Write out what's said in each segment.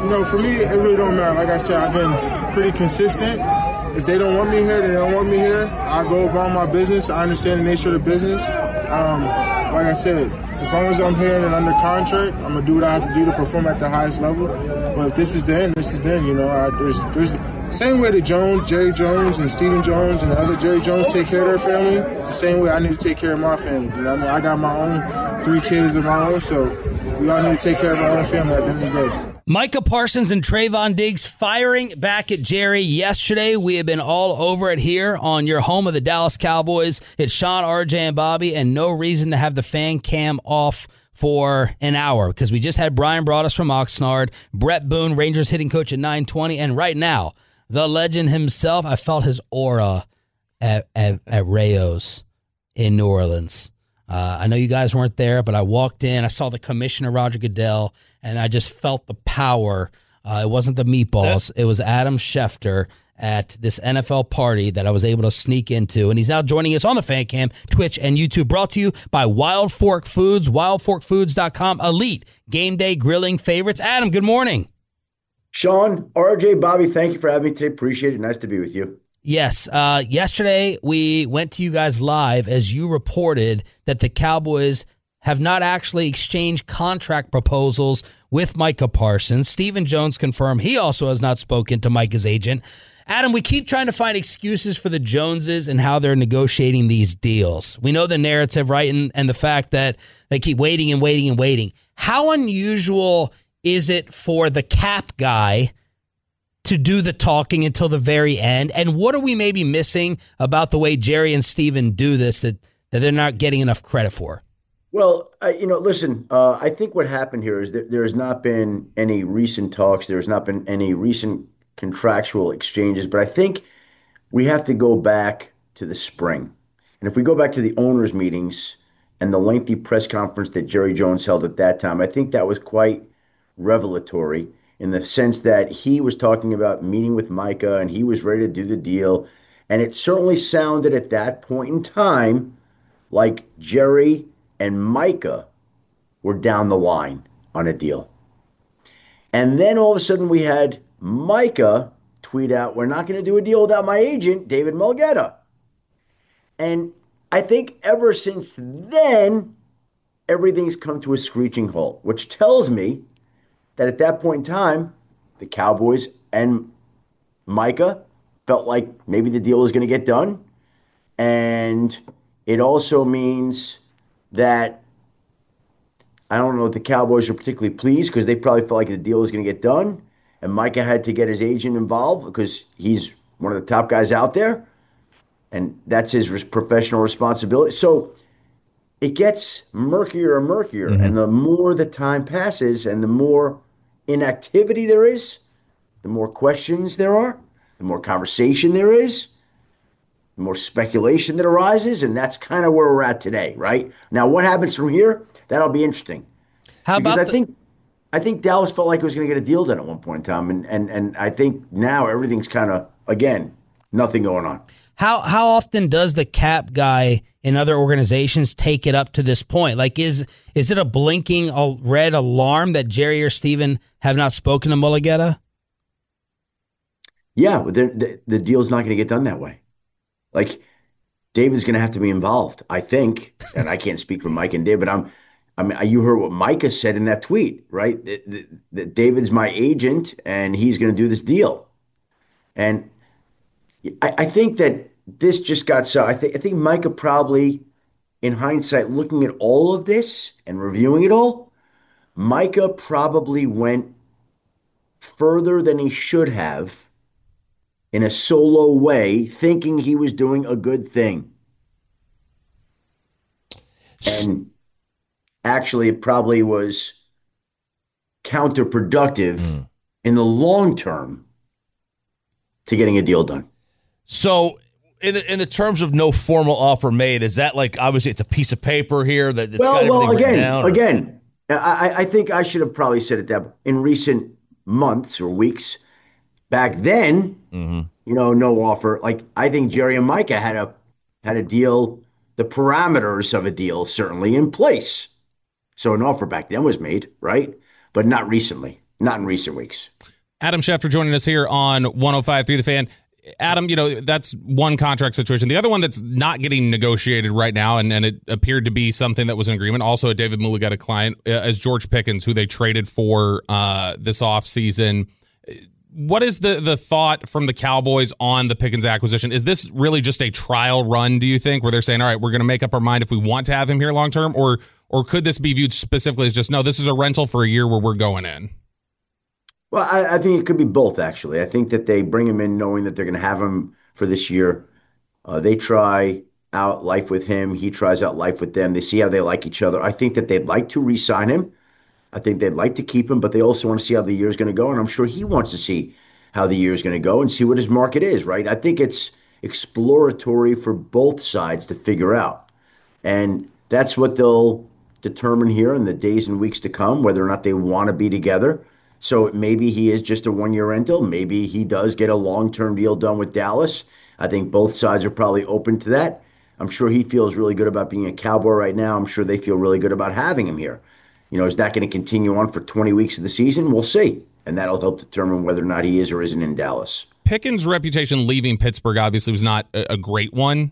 For me, it really don't matter. Like I said, I've been pretty consistent. If they don't want me here, they don't want me here. I go about my business. I understand the nature of the business. Like I said, as long as I'm here and under contract, I'm going to do what I have to do to perform at the highest level. But if this is the end, this is the end. There's same way that Jerry Jones and Stephen Jones and the other Jerry Jones take care of their family, it's the same way I need to take care of my family. You know what I mean? I got my own 3 kids of my own, so we all need to take care of our own family at the end of the day. Micah Parsons and Trayvon Diggs firing back at Jerry yesterday. We have been all over it here on your home of the Dallas Cowboys. It's Sean, RJ, and Bobby, and no reason to have the fan cam off for an hour because we just had Brian Broaddus from Oxnard, Brett Boone, Rangers hitting coach at 920, and right now, the legend himself, I felt his aura at Rayo's in New Orleans. I know you guys weren't there, but I walked in, I saw the commissioner, Roger Goodell, and I just felt the power. It wasn't the meatballs. It was Adam Schefter at this NFL party that I was able to sneak into. And he's now joining us on the Fan Cam, Twitch, and YouTube. Brought to you by Wild Fork Foods, wildforkfoods.com. Elite game day grilling favorites. Adam, good morning. Sean, RJ, Bobby, thank you for having me today. Appreciate it. Nice to be with you. Yes. Yesterday, we went to you guys live as you reported that the Cowboys have not actually exchanged contract proposals with Micah Parsons. Stephen Jones confirmed he also has not spoken to Micah's agent. Adam, we keep trying to find excuses for the Joneses and how they're negotiating these deals. We know the narrative, right, and the fact that they keep waiting and waiting and waiting. How unusual is it for the cap guy to do the talking until the very end? And what are we maybe missing about the way Jerry and Steven do this that they're not getting enough credit for? Well, listen, I think what happened here is that there has not been any recent talks. There has not been any recent contractual exchanges. But I think we have to go back to the spring. And if we go back to the owners' meetings and the lengthy press conference that Jerry Jones held at that time, I think that was quite revelatory in the sense that he was talking about meeting with Micah and he was ready to do the deal. And it certainly sounded at that point in time like Jerry and Micah were down the line on a deal. And then all of a sudden we had Micah tweet out, "We're not going to do a deal without my agent, David Mulgeta." And I think ever since then, everything's come to a screeching halt, which tells me that at that point in time, the Cowboys and Micah felt like maybe the deal was going to get done. And it also means that I don't know if the Cowboys are particularly pleased because they probably felt like the deal was going to get done. And Micah had to get his agent involved because he's one of the top guys out there. And that's his professional responsibility. So it gets murkier and murkier. Mm-hmm. And the more the time passes and the more inactivity there is, the more questions there are, the more conversation there is, the more speculation that arises, and that's kind of where we're at today, right? Now, what happens from here? That'll be interesting. Because I think Dallas felt like it was going to get a deal done at one point in time, and I think now everything's kind of, again, nothing going on. How often does the cap guy in other organizations take it up to this point? Like, is it a blinking red alarm that Jerry or Steven have not spoken to Mulgeta? Yeah, the deal's not going to get done that way. Like, David's going to have to be involved, I think, and I can't speak for Mike and David. You heard what Micah said in that tweet, right? That David's my agent, and he's going to do this deal. And I think that this just got so. I think Micah probably, in hindsight, looking at all of this and reviewing it all, Micah probably went further than he should have in a solo way, thinking he was doing a good thing. And actually, it probably was counterproductive in the long term to getting a deal done. So, in the terms of no formal offer made, is that like, obviously it's a piece of paper here that it's got everything written down? Again, I think I should have probably said it that in recent months or weeks. Back then, no offer. Like, I think Jerry and Micah had a deal, the parameters of a deal certainly in place. So an offer back then was made, right? But not recently. not in recent weeks. Adam Schefter joining us here on 105.3 The Fan. Adam, that's one contract situation. The other one that's not getting negotiated right now, and it appeared to be something that was in agreement, also a David Mulugheta client, is George Pickens, who they traded for this offseason. What is the thought from the Cowboys on the Pickens acquisition? Is this really just a trial run, do you think, where they're saying, all right, we're going to make up our mind if we want to have him here long term, or could this be viewed specifically as just, no, this is a rental for a year where we're going in? Well, I think it could be both, actually. I think that they bring him in knowing that they're going to have him for this year. They try out life with him. He tries out life with them. They see how they like each other. I think that they'd like to re-sign him. I think they'd like to keep him, but they also want to see how the year is going to go. And I'm sure he wants to see how the year is going to go and see what his market is, right? I think it's exploratory for both sides to figure out. And that's what they'll determine here in the days and weeks to come, whether or not they want to be together. So maybe he is just a one-year rental. Maybe he does get a long-term deal done with Dallas. I think both sides are probably open to that. I'm sure he feels really good about being a Cowboy right now. I'm sure they feel really good about having him here. Is that going to continue on for 20 weeks of the season? We'll see. And that'll help determine whether or not he is or isn't in Dallas. Pickens' reputation leaving Pittsburgh obviously was not a great one.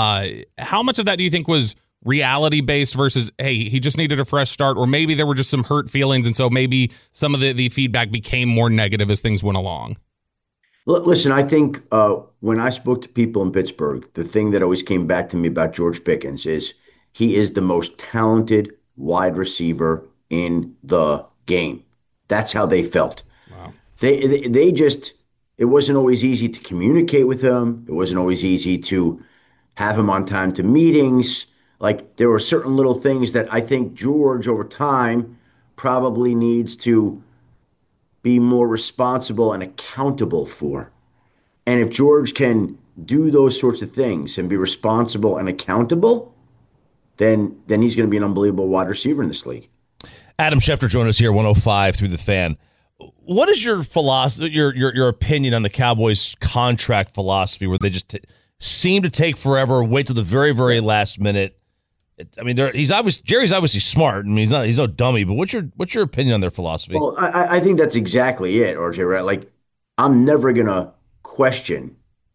How much of that do you think was reality-based versus, hey, he just needed a fresh start, or maybe there were just some hurt feelings, and so maybe some of the feedback became more negative as things went along? Listen, I think when I spoke to people in Pittsburgh, the thing that always came back to me about George Pickens is he is the most talented wide receiver in the game. That's how they felt. Wow. They just, it wasn't always easy to communicate with him. It wasn't always easy to have him on time to meetings. Like, there were certain little things that I think George over time probably needs to be more responsible and accountable for. And if George can do those sorts of things and be responsible and accountable, then he's going to be an unbelievable wide receiver in this league. Adam Schefter joined us here, 105 through The Fan. What is your philosophy, your opinion on the Cowboys' contract philosophy, where they just seem to take forever, wait till the very, very last minute? Jerry's obviously smart. He's no dummy. But what's your opinion on their philosophy? Well, I think that's exactly it, RJ. Right? Like, I'm never gonna question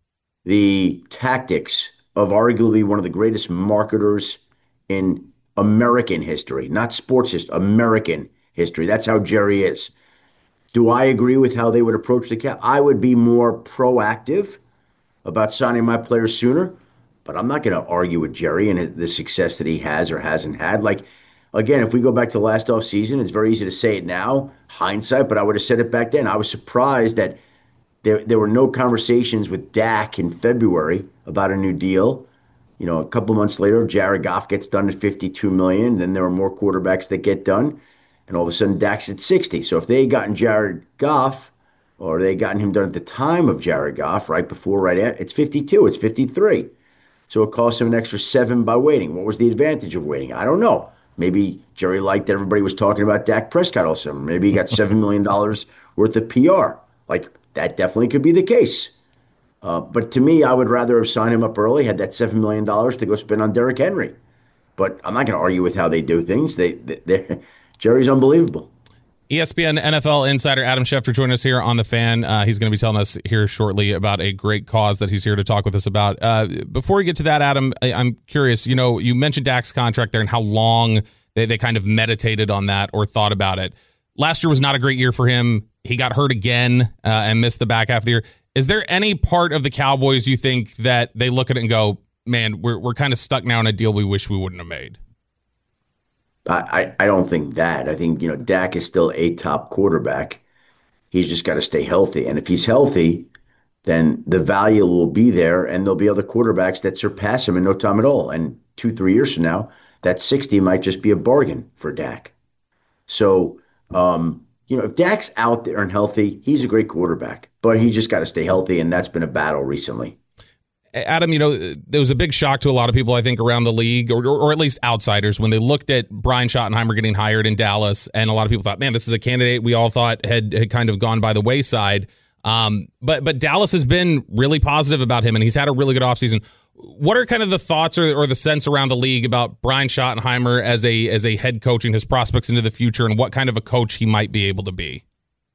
the tactics of arguably one of the greatest marketers in American history, not sports history, American history. That's how Jerry is. Do I agree with how they would approach the cap? I would be more proactive about signing my players sooner. But I'm not going to argue with Jerry and the success that he has or hasn't had. Like, again, if we go back to last offseason, it's very easy to say it now, hindsight, but I would have said it back then. I was surprised that there were no conversations with Dak in February about a new deal. A couple months later, Jared Goff gets done at $52 million. Then there are more quarterbacks that get done. And all of a sudden, Dak's at 60. So if they had gotten Jared Goff, or they had gotten him done at the time of Jared Goff, right before, right at, it's 52, it's 53. So it cost him an extra 7 by waiting. What was the advantage of waiting? I don't know. Maybe Jerry liked that everybody was talking about Dak Prescott all summer. Maybe he got $7 million worth of PR. Like, that definitely could be the case. But to me, I would rather have signed him up early, had that $7 million to go spend on Derrick Henry. But I'm not going to argue with how they do things. Jerry's unbelievable. ESPN NFL insider Adam Schefter joining us here on The Fan. He's going to be telling us here shortly about a great cause that he's here to talk with us about. Before we get to that, Adam, I'm curious. You mentioned Dak's contract there and how long they kind of meditated on that or thought about it. Last year was not a great year for him. He got hurt again and missed the back half of the year. Is there any part of the Cowboys you think that they look at it and go, man, we're kind of stuck now in a deal we wish we wouldn't have made? I don't think that. I think, Dak is still a top quarterback. He's just got to stay healthy. And if he's healthy, then the value will be there, and there'll be other quarterbacks that surpass him in no time at all. And 2-3 years from now, that 60 might just be a bargain for Dak. So, if Dak's out there and healthy, he's a great quarterback. But he just got to stay healthy, and that's been a battle recently. Adam, there was a big shock to a lot of people, I think, around the league, or at least outsiders, when they looked at Brian Schottenheimer getting hired in Dallas, and a lot of people thought, man, this is a candidate we all thought had kind of gone by the wayside. But Dallas has been really positive about him, and he's had a really good offseason. What are kind of the thoughts or the sense around the league about Brian Schottenheimer as a head coach and his prospects into the future, and what kind of a coach he might be able to be?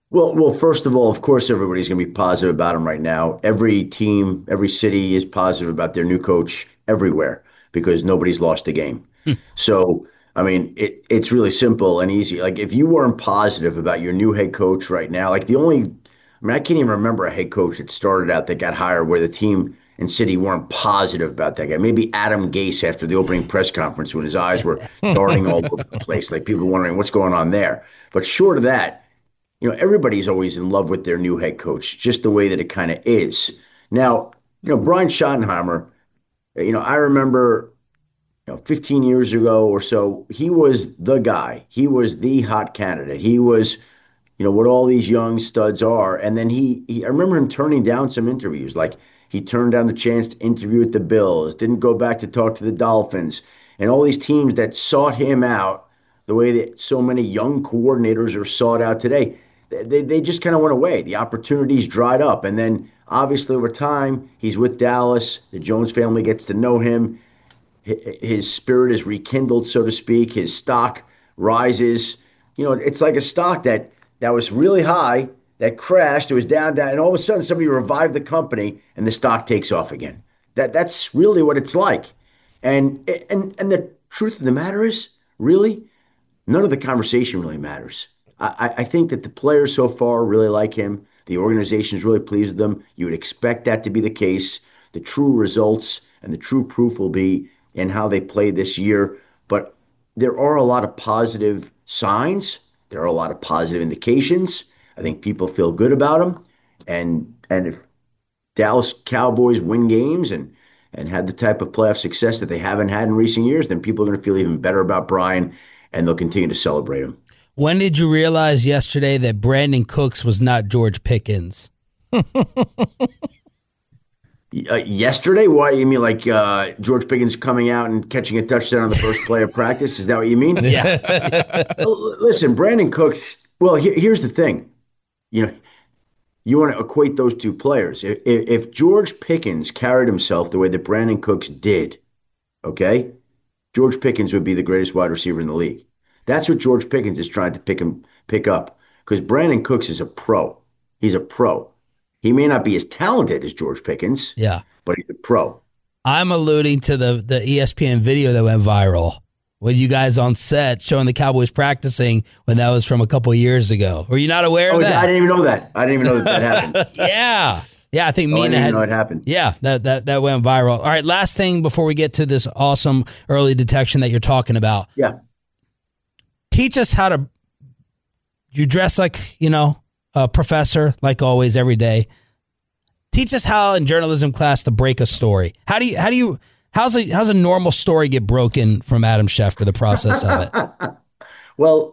Well, first of all, of course, everybody's going to be positive about him right now. Every team, every city is positive about their new coach everywhere because nobody's lost a game. So, I mean, it's really simple and easy. Like, if you weren't positive about your new head coach right now, I mean, I can't even remember a head coach that started out that got hired where the team and city weren't positive about that guy. Maybe Adam Gase after the opening press conference when his eyes were darting all over the place, like people wondering what's going on there. But short of that, everybody's always in love with their new head coach, just the way that it kind of is. Now, Brian Schottenheimer, I remember, 15 years ago or so, he was the guy. He was the hot candidate. He was, what all these young studs are. And then I remember him turning down some interviews. Like he turned down the chance to interview with the Bills, didn't go back to talk to the Dolphins, and all these teams that sought him out the way that so many young coordinators are sought out today. They just kind of went away. The opportunities dried up. And then obviously over time, he's with Dallas. The Jones family gets to know him. His spirit is rekindled, so to speak. His stock rises. It's like a stock that was really high, that crashed, it was down, and all of a sudden somebody revived the company and the stock takes off again. That's really what it's like. And the truth of the matter is, really, none of the conversation really matters. I think that the players so far really like him. The organization is really pleased with him. You would expect that to be the case. The true results and the true proof will be in how they play this year. But there are a lot of positive signs. There are a lot of positive indications. I think people feel good about him. And if Dallas Cowboys win games and had the type of playoff success that they haven't had in recent years, then people are going to feel even better about Brian and they'll continue to celebrate him. When did you realize yesterday that Brandon Cooks was not George Pickens? Yesterday? Why? You mean like George Pickens coming out and catching a touchdown on the first play of practice? Is that what you mean? Yeah. Listen, Brandon Cooks, well, here's the thing. You want to equate those two players. If George Pickens carried himself the way that Brandon Cooks did, okay, George Pickens would be the greatest wide receiver in the league. That's what George Pickens is trying to pick up because Brandon Cooks is a pro. He's a pro. He may not be as talented as George Pickens, Yeah. but he's a pro. I'm alluding to the ESPN video that went viral with you guys on set showing the Cowboys practicing when that was from a couple of years ago. Were you not aware of that? I didn't even know that. I didn't even know that happened. Yeah. Yeah, I think I Mina didn't had. even know it happened. Yeah, that went viral. All right, last thing before we get to this awesome early detection that you're talking about. Yeah. Teach us how to. You dress like a professor, like always, every day. Teach us how in journalism class to break a story. How's a normal story get broken from Adam Schefter? The process of it. Well,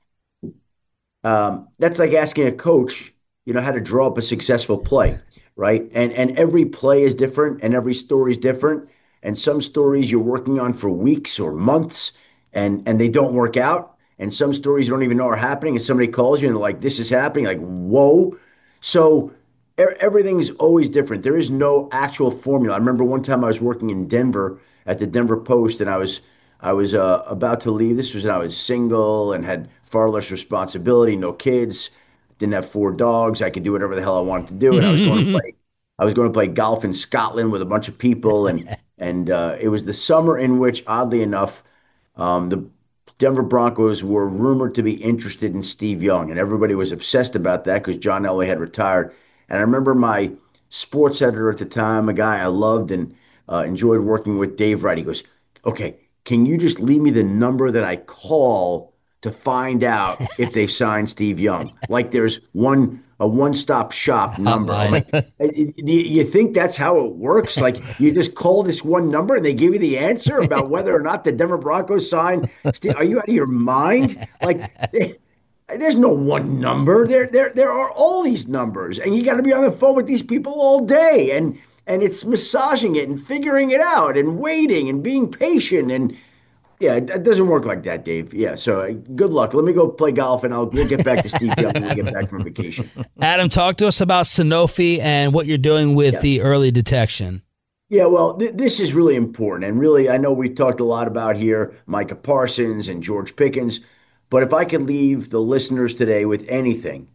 that's like asking a coach, how to draw up a successful play, right? And every play is different, and every story is different. And some stories you're working on for weeks or months, and they don't work out. And some stories you don't even know are happening, and somebody calls you and they're like, "This is happening." Like, whoa! So everything's always different. There is no actual formula. I remember one time I was working in Denver at the Denver Post, and I was about to leave. This was when I was single and had far less responsibility, no kids, didn't have 4 dogs. I could do whatever the hell I wanted to do, and I was going to play golf in Scotland with a bunch of people, and it was the summer in which, oddly enough, the Denver Broncos were rumored to be interested in Steve Young, and everybody was obsessed about that because John Elway had retired. And I remember my sports editor at the time, a guy I loved and enjoyed working with, Dave Wright. He goes, "Okay, can you just leave me the number that I call to find out if they signed Steve Young? Like there's a one-stop shop number." I'm like, you think that's how it works? Like you just call this one number and they give you the answer about whether or not the Denver Broncos signed Steve? Are you out of your mind? There's no one number. There are all these numbers, and you got to be on the phone with these people all day, and it's massaging it and figuring it out and waiting and being patient. And yeah, it doesn't work like that, Dave. Yeah, so good luck. Let me go play golf, and we'll get back to Steve Young when we get back from vacation. Adam, talk to us about Sanofi and what you're doing with the early detection. Yeah, well, this is really important, and really, I know we talked a lot about here Micah Parsons and George Pickens. But if I could leave the listeners today with anything,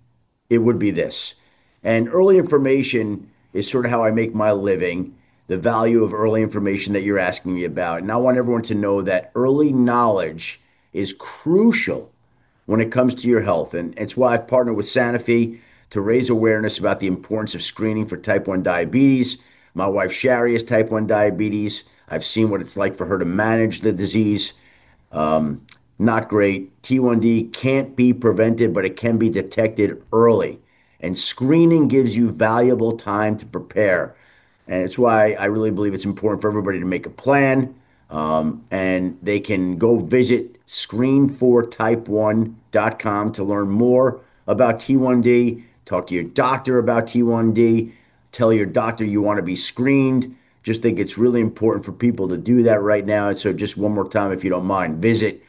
it would be this. And early information is sort of how I make my living, the value of early information that you're asking me about. And I want everyone to know that early knowledge is crucial when it comes to your health. And it's why I've partnered with Sanofi to raise awareness about the importance of screening for type 1 diabetes. My wife, Shari, has type 1 diabetes. I've seen what it's like for her to manage the disease. Not great. T1D can't be prevented, but it can be detected early. And screening gives you valuable time to prepare. And it's why I really believe it's important for everybody to make a plan. And they can go visit screen4type1.com to learn more about T1D, talk to your doctor about T1D, tell your doctor you want to be screened. Just think it's really important for people to do that right now. And so just one more time, if you don't mind, visit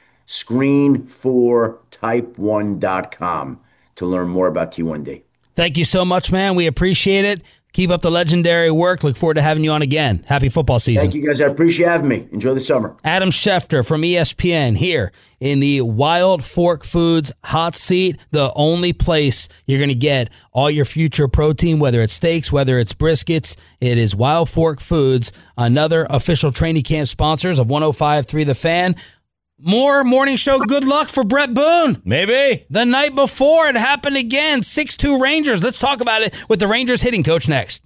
screen4type1.com to learn more about T1D. Thank you so much, man. We appreciate it. Keep up the legendary work. Look forward to having you on again. Happy football season. Thank you, guys. I appreciate having me. Enjoy the summer. Adam Schefter from ESPN here in the Wild Fork Foods hot seat, the only place you're going to get all your future protein, whether it's steaks, whether it's briskets. It is Wild Fork Foods, another official training camp sponsors of 105.3 The Fan. More morning show good luck for Bret Boone. Maybe. The night before, it happened again. 6-2 Rangers. Let's talk about it with the Rangers hitting coach next.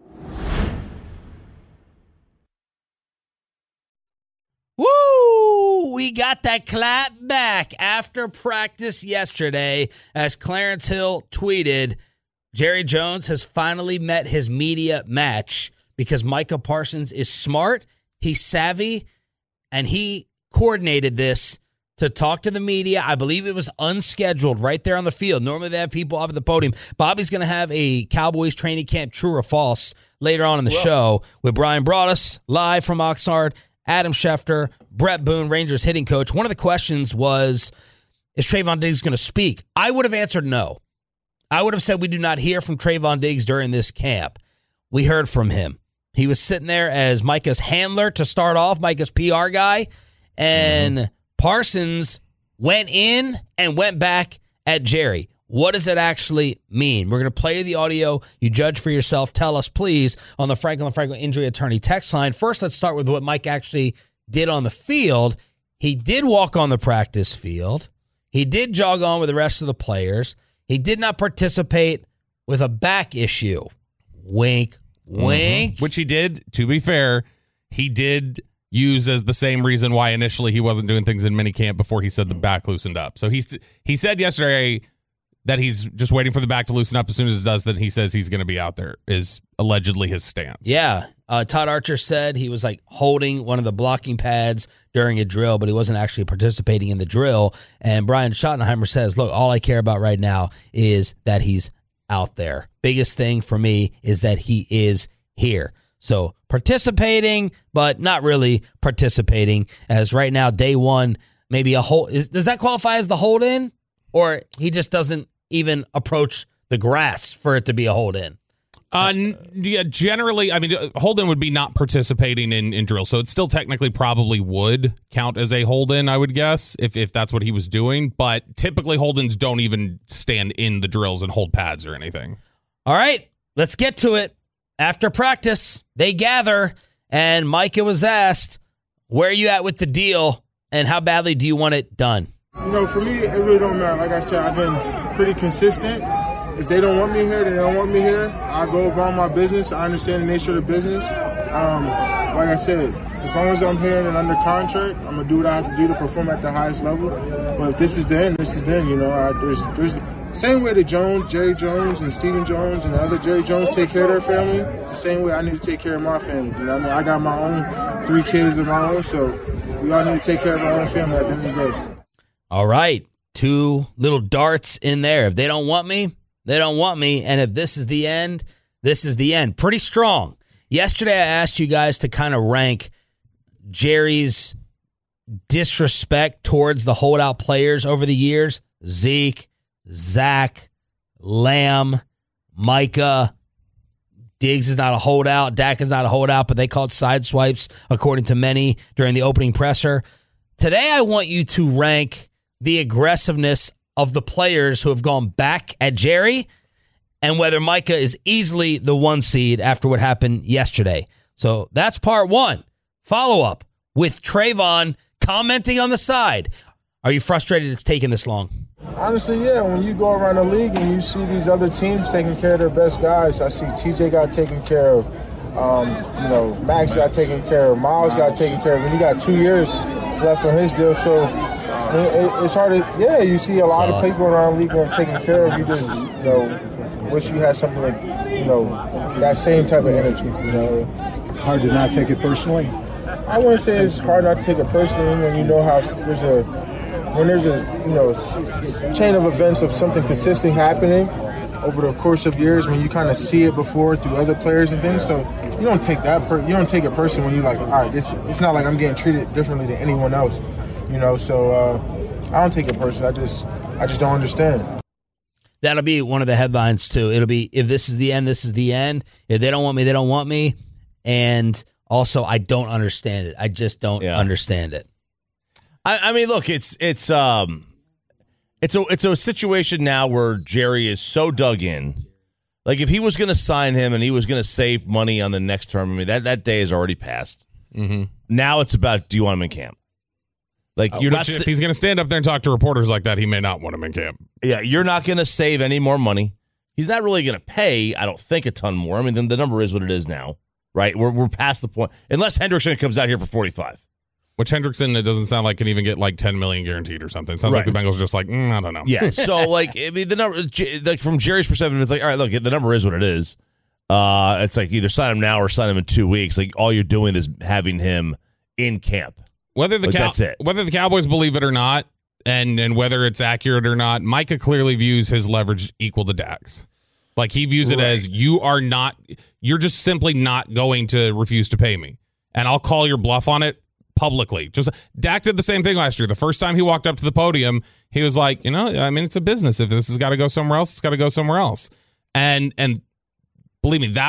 Woo! We got that clap back after practice yesterday as Clarence Hill tweeted, Jerry Jones has finally met his media match because Micah Parsons is smart, he's savvy, and he coordinated this to talk to the media. I believe it was unscheduled right there on the field. Normally they have people up at the podium. Bobby's going to have a Cowboys training camp true or false later on in the show with Brian Broaddus live from Oxnard, Adam Schefter, Bret Boone, Rangers hitting coach. One of the questions was, is Trayvon Diggs going to speak? I would have answered no. I would have said we do not hear from Trayvon Diggs during this camp. We heard from him. He was sitting there as Micah's handler to start off, Micah's PR guy. And Parsons went in and went back at Jerry. What does it actually mean? We're going to play the audio. You judge for yourself. Tell us, please, on the Franklin Injury Attorney text line. First, let's start with what Mike actually did on the field. He did walk on the practice field. He did jog on with the rest of the players. He did not participate with a back issue. Wink, wink. Which he did, to be fair, he did use as the same reason why initially he wasn't doing things in minicamp before he said the back loosened up. So he said yesterday that he's just waiting for the back to loosen up. As soon as it does, then he says he's going to be out there, is allegedly his stance. Yeah. Todd Archer said he was like holding one of the blocking pads during a drill, but he wasn't actually participating in the drill. And Brian Schottenheimer says, look, all I care about right now is that he's out there. Biggest thing for me is that he is here. So participating, but not really participating, as right now, day one, maybe a hold. Does that qualify as the hold in? Or he just doesn't even approach the grass for it to be a hold in? Yeah, generally, I mean, hold in would be not participating in drills. So it still technically probably would count as a hold in, I would guess, if that's what he was doing. But typically hold ins don't even stand in the drills and hold pads or anything. All right, let's get to it. After practice, they gather, and Micah was asked, where are you at with the deal, and how badly do you want it done? You know, for me, it really don't matter. Like I said, I've been pretty consistent. If they don't want me here, they don't want me here. I go about my business. I understand the nature of the business. Like I said, as long as I'm here and under contract, I'm going to do what I have to do to perform at the highest level. But if this is the end, this is the end. You know, there's same way that Jerry Jones and Stephen Jones and the other Jerry Jones take care of their family, it's the same way I need to take care of my family. You know what I mean? I got my own 3 kids of my own, so we all need to take care of our own family at the end of the day. All right. 2 little darts in there. If they don't want me, they don't want me. And if this is the end, this is the end. Pretty strong. Yesterday, I asked you guys to kind of rank Jerry's disrespect towards the holdout players over the years. Zeke, Zach, Lamb, Micah. Diggs is not a holdout. Dak is not a holdout, but they called side swipes, according to many, during the opening presser. Today, I want you to rank the aggressiveness of the players who have gone back at Jerry and whether Micah is easily the 1 seed after what happened yesterday. So that's part one. Follow-up with Trayvon commenting on the side. Are you frustrated it's taken this long? Honestly, yeah. When you go around the league and you see these other teams taking care of their best guys, I see TJ got taken care of. Max got taken care of. Miles got taken care of. And he got 2 years left on his deal. So it's hard to, you see a lot of people around the league getting taken care of. You just, wish you had something like, that same type of energy. It's hard to not take it personally. I wouldn't say it's hard not to take it personally when you know how there's a chain of events of something consistently happening over the course of years when you kind of see it before through other players and things. So you don't take you don't take it personally when you're like, all right, it's not like I'm getting treated differently than anyone else, So I don't take it personally. I just don't understand. That'll be one of the headlines too. It'll be, if this is the end, this is the end. If they don't want me, they don't want me. And also, I don't understand it. I just don't understand it. I mean, look, it's a situation now where Jerry is so dug in. Like, if he was going to sign him and he was going to save money on the next term, I mean, that day has already passed. Mm-hmm. Now it's about, do you want him in camp? Like, you're not. If he's going to stand up there and talk to reporters like that, he may not want him in camp. Yeah, you're not going to save any more money. He's not really going to pay, I don't think, a ton more. I mean, the number is what it is now, right? We're past the point. Unless Hendrickson comes out here for 45. Which Hendrickson, it doesn't sound like can even get like $10 million guaranteed or something. It sounds like the Bengals are just like, I don't know. Yeah. So I mean, the number, like from Jerry's perspective, it's like, all right, look, the number is what it is. It's like either sign him now or sign him in 2 weeks. Like, all you're doing is having him in camp. That's it. Whether the Cowboys believe it or not, and whether it's accurate or not, Micah clearly views his leverage equal to Dak's. Like, he views it as you're just simply not going to refuse to pay me, and I'll call your bluff on it publicly. Just Dak did the same thing last year. The first time he walked up to the podium, he was like, it's a business. If this has got to go somewhere else, it's got to go somewhere else. And believe me,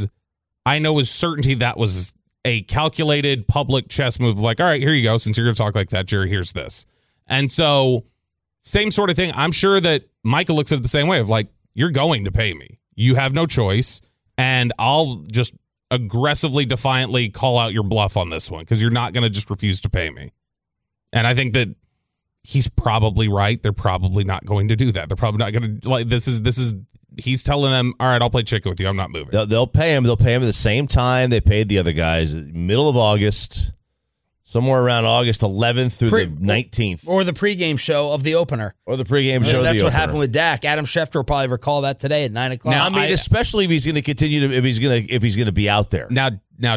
I know with certainty that was a calculated public chess move. Like, all right, here you go. Since you're going to talk like that, Jerry, here's this. And so, same sort of thing. I'm sure that Micah looks at it the same way of like, you're going to pay me. You have no choice. And I'll just aggressively, defiantly call out your bluff on this one because you're not going to just refuse to pay me. And I think that he's probably right. They're probably not going to do that. They're probably not going to, like, this is he's telling them, all right, I'll play chicken with you. I'm not moving. They'll pay him. They'll pay him at the same time they paid the other guys, middle of August, somewhere around August 11th through the 19th. Or the pregame show of the opener. Or the pregame show of the opener. That's what happened with Dak. Adam Schefter will probably recall that today at 9 o'clock. Now, I mean, especially if he's going to continue to, if he's going to be out there. Now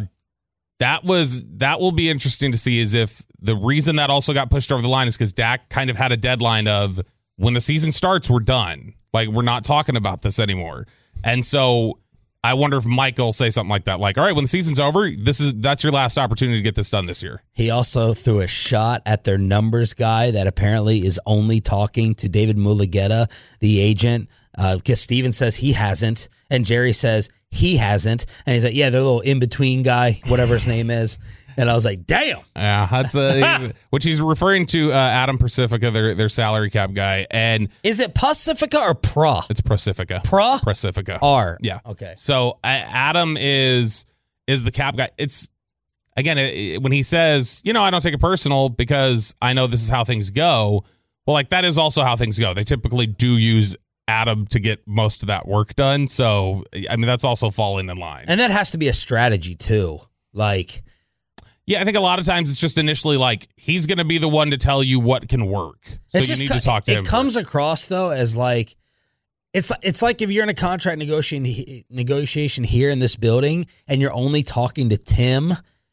that will be interesting to see, is if the reason that also got pushed over the line is because Dak kind of had a deadline of when the season starts, we're done. Like, we're not talking about this anymore. And so I wonder if Mike will say something like that. Like, all right, when the season's over, that's your last opportunity to get this done this year. He also threw a shot at their numbers guy that apparently is only talking to David Mulugeta, the agent, because Steven says he hasn't, and Jerry says he hasn't. And he's like, yeah, they're a little in-between guy, whatever his name is. And I was like, damn. Yeah, that's which he's referring to Adam Pacifica, their salary cap guy. And is it Pacifica or Pra? It's Pacifica. Pra? Pacifica. R. Yeah. Okay. So Adam is the cap guy. It's, again, when he says, I don't take it personal because I know this is how things go. Well, like, that is also how things go. They typically do use Adam to get most of that work done. So, I mean, that's also falling in line. And that has to be a strategy too. Like, yeah, I think a lot of times it's just initially like, he's going to be the one to tell you what can work. So you need to talk to him. It comes across, though, as like, it's like if you're in a contract negotiation here in this building and you're only talking to Tim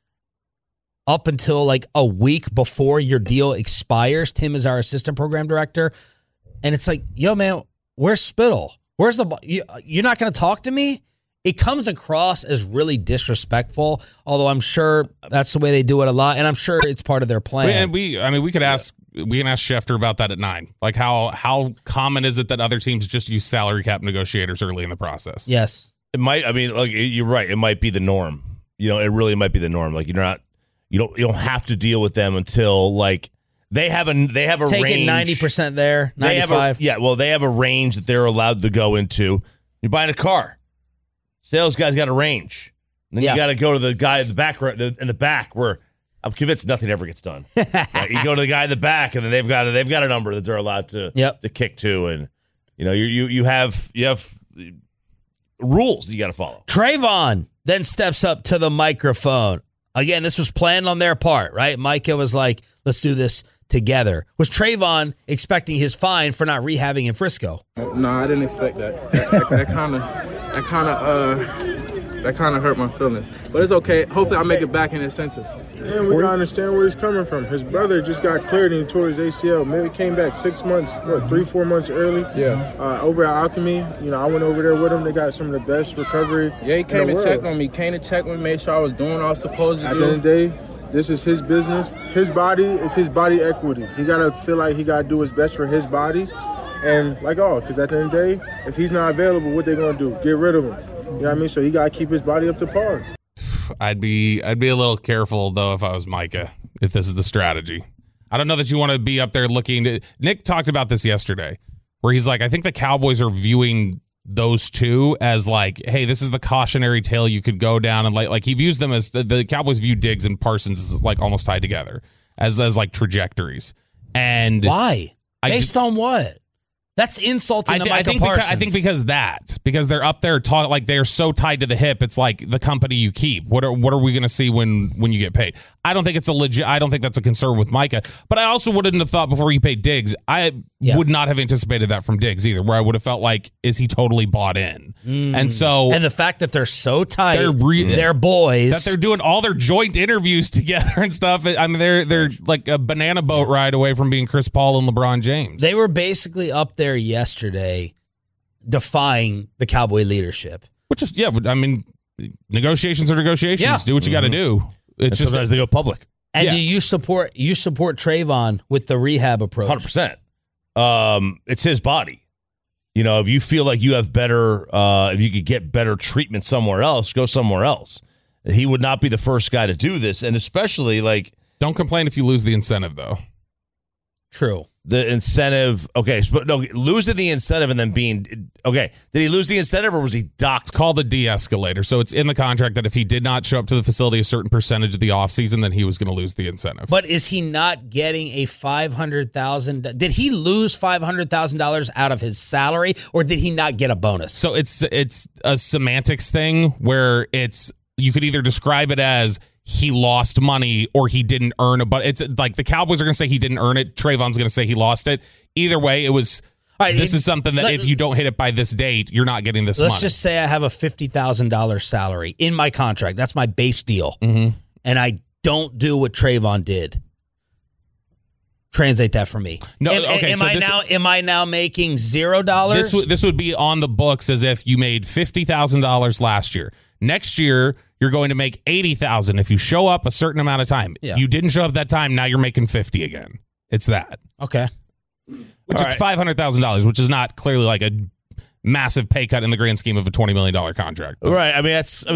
up until like a week before your deal expires. Tim is our assistant program director. And it's like, yo, man, where's Spittle? Where's you're not going to talk to me? It comes across as really disrespectful, although I'm sure that's the way they do it a lot, and I'm sure it's part of their plan. And we can ask Schefter about that at 9. Like, how common is it that other teams just use salary cap negotiators early in the process? Yes, it might. I mean, look, you're right. It might be the norm. It really might be the norm. Like, you don't have to deal with them until like They have a Take range. it 90% there, 95. They have a range that they're allowed to go into. You're buying a car. Sales guy's got a range. And then you got to go to the guy in the back, in the back, where I'm convinced nothing ever gets done. Right? You go to the guy in the back, and then they've got a number that they're allowed to kick to, and you have rules that you got to follow. Trayvon then steps up to the microphone. Again, this was planned on their part, right? Micah was like, "Let's do this together." Was Trayvon expecting his fine for not rehabbing in Frisco? No, I didn't expect that. That kind of hurt my feelings. But it's okay. Hopefully I'll make it back in his senses. And we gotta understand where he's coming from. His brother just got cleared and he tore his ACL. Maybe came back 6 months, 3-4 months early. Yeah. Over at Alchemy, I went over there with him. They got some of the best recovery. Yeah, he came and checked on me. Came to check on me, made sure I was doing what I was supposed to do. At the end of the day, this is his business. His body is his body equity. He gotta feel like he gotta do his best for his body. And because at the end of the day, if he's not available, what they gonna do? Get rid of him. You know what I mean? So he got to keep his body up to par. I'd be a little careful, though, if I was Micah, if this is the strategy. I don't know that you want to be up there looking to... Nick talked about this yesterday, where he's like, I think the Cowboys are viewing those two as like, hey, this is the cautionary tale you could go down. And like he views them as... The Cowboys view Diggs and Parsons as like almost tied together, as like trajectories. And why? Based on what? That's insulting to Micah Parsons. I think because they're up there talking like they're so tied to the hip. It's like the company you keep. What are we going to see when you get paid? I don't think it's I don't think that's a concern with Micah. But I also wouldn't have thought before he paid Diggs. I would not have anticipated that from Diggs either. Where I would have felt like, is he totally bought in? And the fact that they're so tight, they're boys, that they're doing all their joint interviews together and stuff. I mean, they're like a banana boat ride away from being Chris Paul and LeBron James. They were basically up there yesterday defying the Cowboy leadership. Which is, I mean, negotiations are negotiations. Yeah. Do what you got to do. It's just sometimes they go public. And do you support Trayvon with the rehab approach? 100%. It's his body. If you feel like you have better, if you could get better treatment somewhere else, go somewhere else. He would not be the first guy to do this, and especially don't complain if you lose the incentive, though. True. The incentive, but no, losing the incentive and then being, did he lose the incentive or was he docked? It's called a de-escalator. So it's in the contract that if he did not show up to the facility a certain percentage of the offseason, then he was going to lose the incentive. But is he not getting a $500,000? Did he lose $500,000 out of his salary, or did he not get a bonus? So it's a semantics thing where you could either describe it as he lost money or he didn't earn it, but it's like the Cowboys are going to say he didn't earn it. Trayvon's going to say he lost it. Either way, it was. This is something that if you don't hit it by this date, you're not getting this money. Let's just say I have a $50,000 salary in my contract. That's my base deal. Mm-hmm. And I don't do what Trayvon did. Translate that for me. No, Am I now making $0? This would be on the books as if you made $50,000 last year. Next year, you're going to make $80,000 if you show up a certain amount of time. Yeah. You didn't show up that time. Now you're making $50 again. It's that. Okay. Which is $500,000, which is not clearly like a massive pay cut in the grand scheme of a $20 million contract. But. Right. I mean, it's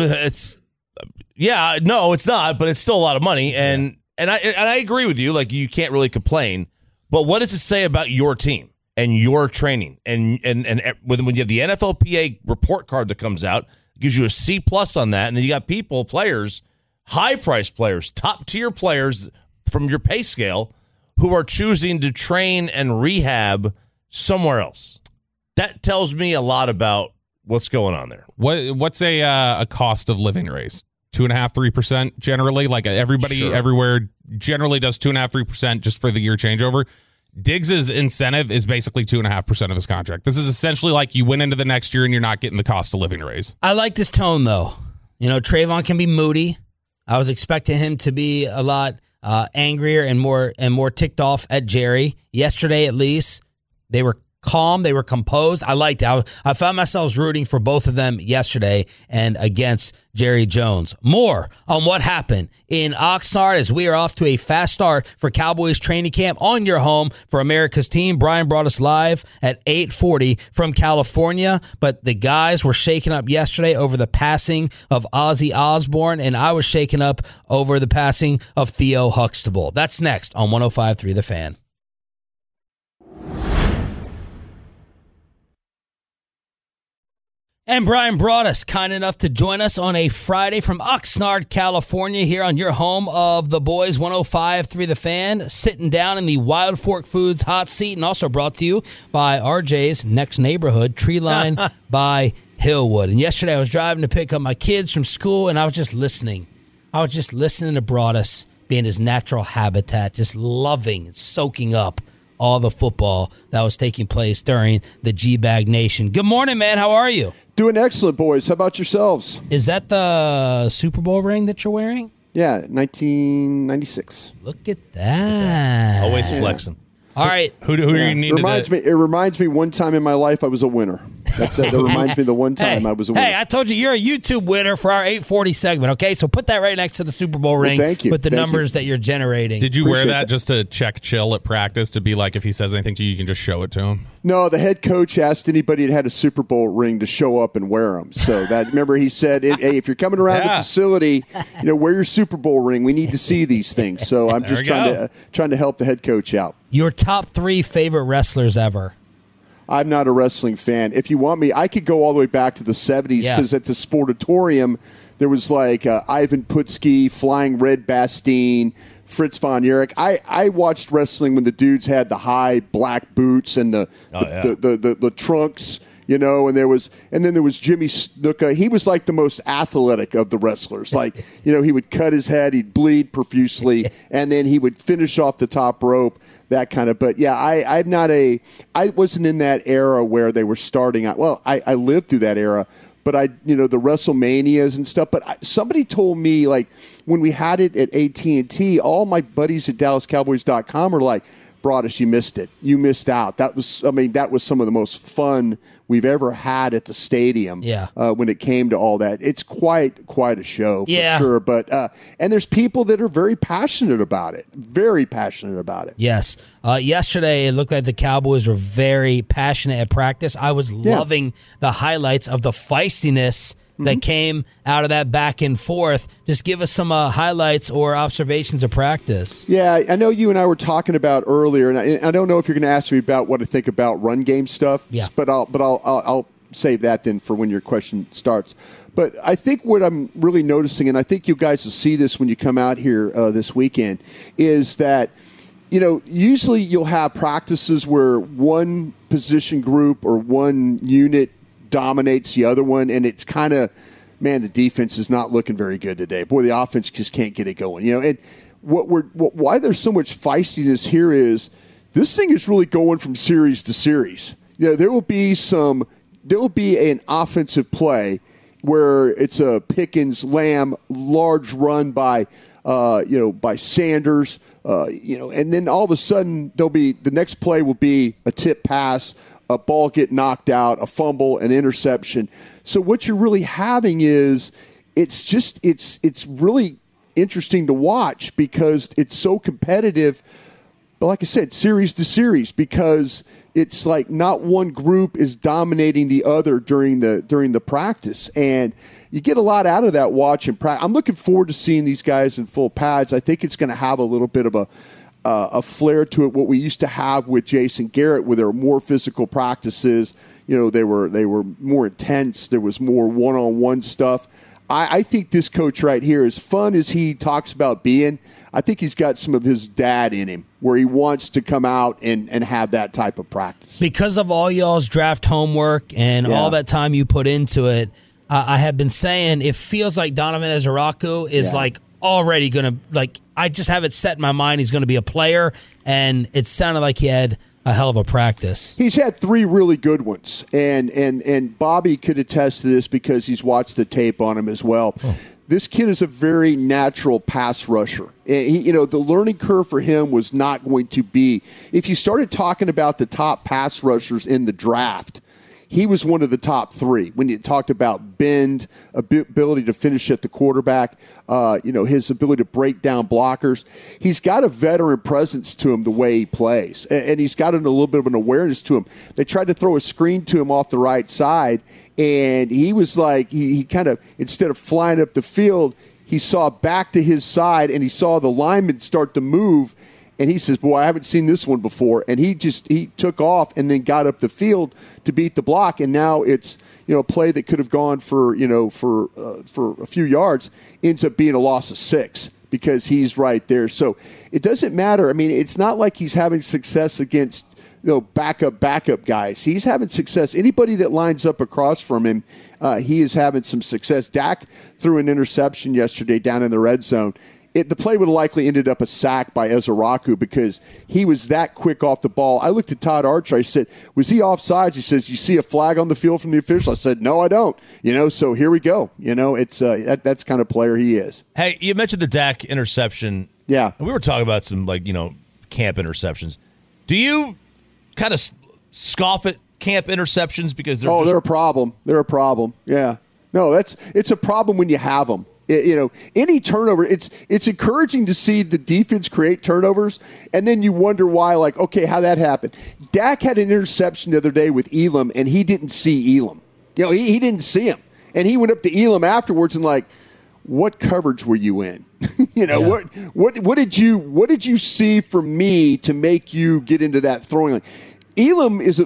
not, but it's still a lot of money. And I agree with you. Like, you can't really complain. But what does it say about your team and your training? And when you have the NFLPA report card that comes out, it gives you a C+ on that. And then you got players, high-priced players, top-tier players from your pay scale who are choosing to train and rehab somewhere else. That tells me a lot about what's going on there. What's a cost of living raise? 2.5%, 3% generally? Like everybody everywhere generally does 2.5%, 3% just for the year changeover. Diggs's incentive is basically 2.5% of his contract. This is essentially like you went into the next year and you're not getting the cost of living raise. I like this tone, though. Trayvon can be moody. I was expecting him to be a lot angrier and more ticked off at Jerry. Yesterday, at least, they were calm. They were composed. I liked it. I found myself rooting for both of them yesterday and against Jerry Jones. More on what happened in Oxnard as we are off to a fast start for Cowboys training camp on your home for America's team. Brian brought us live at 8:40 from California, but the guys were shaken up yesterday over the passing of Ozzy Osbourne, and I was shaken up over the passing of Theo Huxtable. That's next on 105.3 The Fan. And Brian brought us, kind enough to join us on a Friday from Oxnard, California, here on your home of the boys, 105.3 The Fan, sitting down in the Wild Fork Foods hot seat, and also brought to you by RJ's Next Neighborhood, Treeline by Hillwood. And yesterday I was driving to pick up my kids from school, and I was just listening. I was just listening to Broadus being his natural habitat, just loving and soaking up all the football that was taking place during the G-Bag Nation. Good morning, man. How are you? Doing excellent, boys. How about yourselves? Is that the Super Bowl ring that you're wearing? Yeah, 1996. Look at that. Always flexing. All right. Who do you need It reminds me one time in my life I was a winner. That reminds me of the one time I was a winner. Hey, I told you you're a YouTube winner for our 840 segment, okay? So put that right next to the Super Bowl ring thank you. with the Thank numbers you. that you're generating. Did you wear that just to check chill at practice to be like, if he says anything to you, you can just show it to him? No, the head coach asked anybody that had a Super Bowl ring to show up and wear them. So remember he said, hey, if you're coming around the facility, wear your Super Bowl ring. We need to see these things. So I'm just trying to help the head coach out. Your top 3 favorite wrestlers ever? I'm not a wrestling fan. If you want me, I could go all the way back to the 70s because at the Sportatorium, there was like Ivan Putski, Flying Red Bastien, Fritz von Erich. I watched wrestling when the dudes had the high black boots and the trunks, and then there was Jimmy Snuka. He was like the most athletic of the wrestlers. Like, he would cut his head, he'd bleed profusely, and then he would finish off the top rope. That kind of, but yeah, I wasn't in that era where they were starting out. Well, I lived through that era, but the WrestleManias and stuff. But somebody told me, like, when we had it at AT&T, all my buddies at DallasCowboys.com are like, Broadus, you missed it. You missed out. That was some of the most fun we've ever had at the stadium. Yeah. When it came to all that, it's quite a show for sure. But and there's people that are very passionate about it. Very passionate about it. Yes. Yesterday, it looked like the Cowboys were very passionate at practice. I was loving the highlights of the feistiness that came out of that back and forth. Just give us some highlights or observations of practice. Yeah, I know you and I were talking about earlier, and I don't know if you're going to ask me about what I think about run game stuff. Yeah. But I'll save that then for when your question starts. But I think what I'm really noticing, and I think you guys will see this when you come out here this weekend, is that usually you'll have practices where one position group or one unit dominates the other one, and it's kind of, man, the defense is not looking very good today. Boy, the offense just can't get it going. And why there's so much feistiness here is this thing is really going from series to series. There will be an offensive play where it's a Pickens Lamb large run by Sanders, and then all of a sudden the next play will be a tip pass, a ball get knocked out, a fumble, an interception. So what you're really having is it's really interesting to watch because it's so competitive. But like I said, series to series, because it's like not one group is dominating the other during the practice, and you get a lot out of that watching practice. I'm looking forward to seeing these guys in full pads. I think it's going to have a little bit of a flair to it, what we used to have with Jason Garrett, where there were more physical practices. They were more intense. There was more one-on-one stuff. I think this coach right here, as fun as he talks about being, I think he's got some of his dad in him, where he wants to come out and have that type of practice. Because of all y'all's draft homework and all that time you put into it, I have been saying it feels like Donovan Ezeraku is already going to, I just have it set in my mind he's going to be a player, and it sounded like he had a hell of a practice. He's had 3 really good ones, and Bobby could attest to this because he's watched the tape on him as well. This kid is a very natural pass rusher. And the learning curve for him was not going to be. If you started talking about the top pass rushers in the draft, he was one of the top 3 when you talked about bend, ability to finish at the quarterback, his ability to break down blockers. He's got a veteran presence to him the way he plays, and he's got a little bit of an awareness to him. They tried to throw a screen to him off the right side, and he was like, he kind of, instead of flying up the field, he saw back to his side, and he saw the lineman start to move. And he says, boy, I haven't seen this one before. And he took off and then got up the field to beat the block. And now it's, a play that could have gone for a few yards ends up being a loss of 6 because he's right there. So it doesn't matter. I mean, it's not like he's having success against, backup guys. He's having success. Anybody that lines up across from him, he is having some success. Dak threw an interception yesterday down in the red zone. The play would have likely ended up a sack by Ezeraku because he was that quick off the ball. I looked at Todd Archer. I said, was he offsides? He says, you see a flag on the field from the official? I said, no, I don't. So here we go. It's that's kind of player he is. Hey, you mentioned the Dak interception. Yeah. We were talking about some, camp interceptions. Do you kind of scoff at camp interceptions because they're a problem? They're a problem. Yeah. No, it's a problem when you have them. Any turnover, it's encouraging to see the defense create turnovers, and then you wonder why, how that happened. Dak had an interception the other day with Elam, and he didn't see Elam. He didn't see him. And he went up to Elam afterwards and what coverage were you in? What did you see from me to make you get into that throwing line? Elam is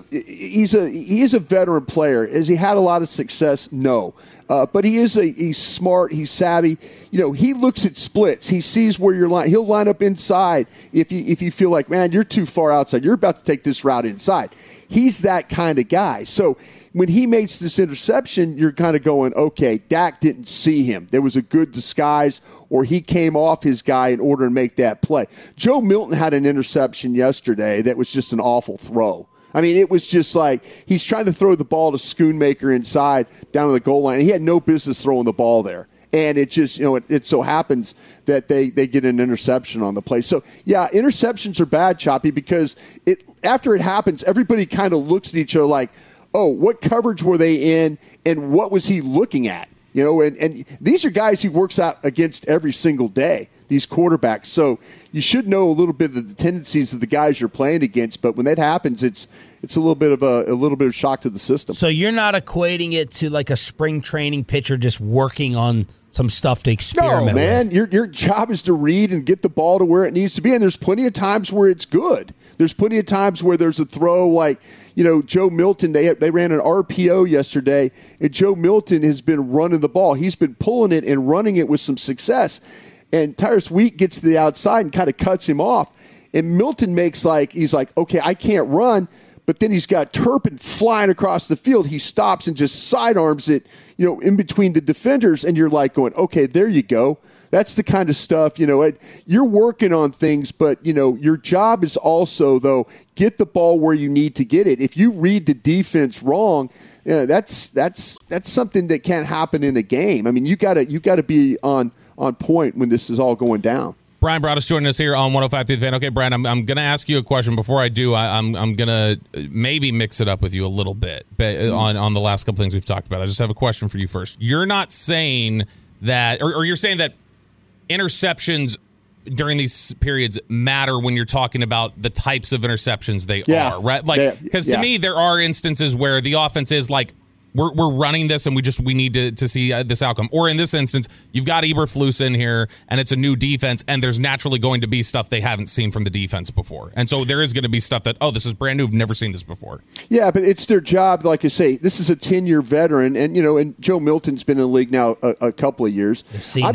a veteran player. Has he had a lot of success? No. But he's smart. He's savvy. He looks at splits. He sees where you're lying. He'll line up inside if you feel like, man, you're too far outside. You're about to take this route inside. He's that kind of guy. So when he makes this interception, you're kind of going, okay, Dak didn't see him. There was a good disguise, or he came off his guy in order to make that play. Joe Milton had an interception yesterday that was just an awful throw. I mean, it was just like he's trying to throw the ball to Schoonmaker inside down to the goal line. And he had no business throwing the ball there. And it just, it so happens that they get an interception on the play. So, yeah, interceptions are bad, Choppy, because after it happens, everybody kind of looks at each other like, oh, what coverage were they in and what was he looking at? And these are guys he works out against every single day, these quarterbacks. So you should know a little bit of the tendencies of the guys you're playing against. But when that happens, it's a little bit of shock to the system. So you're not equating it to like a spring training pitcher just working on some stuff to experiment with. No, man. Your job is to read and get the ball to where it needs to be. And there's plenty of times where it's good. There's plenty of times where there's a throw like, Joe Milton, they ran an RPO yesterday, and Joe Milton has been running the ball. He's been pulling it and running it with some success. And Tyrus Wheat gets to the outside and kind of cuts him off. And Milton he's like, okay, I can't run. But then he's got Turpin flying across the field. He stops and just sidearms it, in between the defenders. And you're like going, okay, there you go. That's the kind of stuff, you're working on things, but, your job is also, though, get the ball where you need to get it. If you read the defense wrong, that's something that can't happen in a game. I mean, you got to be on point when this is all going down. Brian Broaddus joining us here on 105 through the Fan. Okay, Brian, I'm going to ask you a question. Before I do, I'm going to maybe mix it up with you a little bit on the last couple things we've talked about. I just have a question for you first. You're not saying that, or you're saying that interceptions during these periods matter when you're talking about the types of interceptions they are, right? Because to me, there are instances where the offense is like, we're running this and we need to see this outcome. Or in this instance, you've got Eberflus in here and it's a new defense and there's naturally going to be stuff they haven't seen from the defense before. And so there is going to be stuff that, this is brand new, I've never seen this before. Yeah, but it's their job, like I say, this is a 10-year veteran and and Joe Milton's been in the league now a couple of years.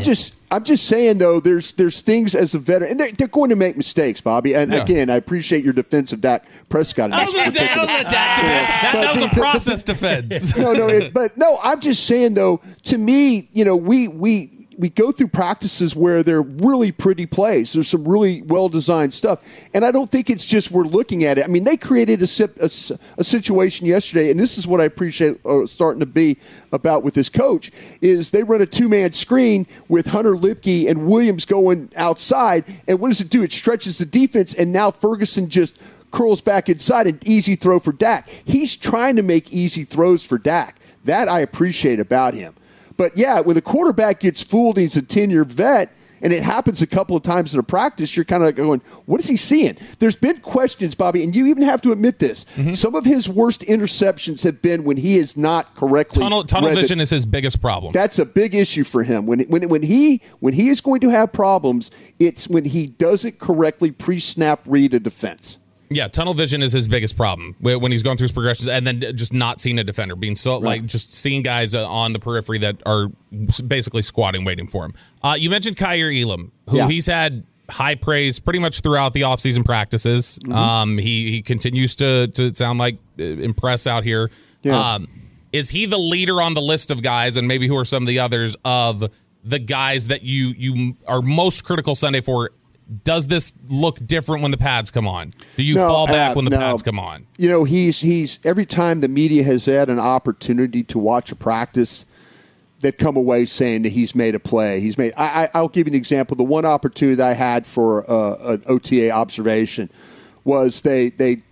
I'm just saying, though, there's things as a veteran, and they're going to make mistakes, Bobby. And again, I appreciate your defense of Dak Prescott. That wasn't a Dak defense. That was a process defense. I'm just saying, though, to me, we go through practices where they're really pretty plays. There's some really well-designed stuff. And I don't think it's just we're looking at it. I mean, they created a situation yesterday, and this is what I appreciate starting to be about with this coach, is they run a two-man screen with Hunter Lipke and Williams going outside. And what does it do? It stretches the defense, and now Ferguson just curls back inside, an easy throw for Dak. He's trying to make easy throws for Dak. That I appreciate about him. But, yeah, when the quarterback gets fooled and he's a 10-year vet, and it happens a couple of times in a practice, you're kind of going, what is he seeing? There's been questions, Bobby, and you even have to admit this. Mm-hmm. Some of his worst interceptions have been when he is not correctly Tunnel vision is his biggest problem. That's a big issue for him. When he is going to have problems, it's when he doesn't correctly pre-snap read a defense. Yeah, tunnel vision is his biggest problem when he's going through his progressions and then just not seeing a defender, being so like just seeing guys on the periphery that are basically squatting, waiting for him. You mentioned Kaiir Elam, who he's had high praise pretty much throughout the offseason practices. Mm-hmm. He continues to sound like impress out here. Yeah. Is he the leader on the list of guys, and maybe who are some of the others of the guys that you are most critical Sunday for? Does this look different when the pads come on? Do you fall back when the pads come on? You know, he's every time the media has had an opportunity to watch a practice, they've come away saying that he's made a play. I'll give you an example. The one opportunity that I had for an OTA observation was they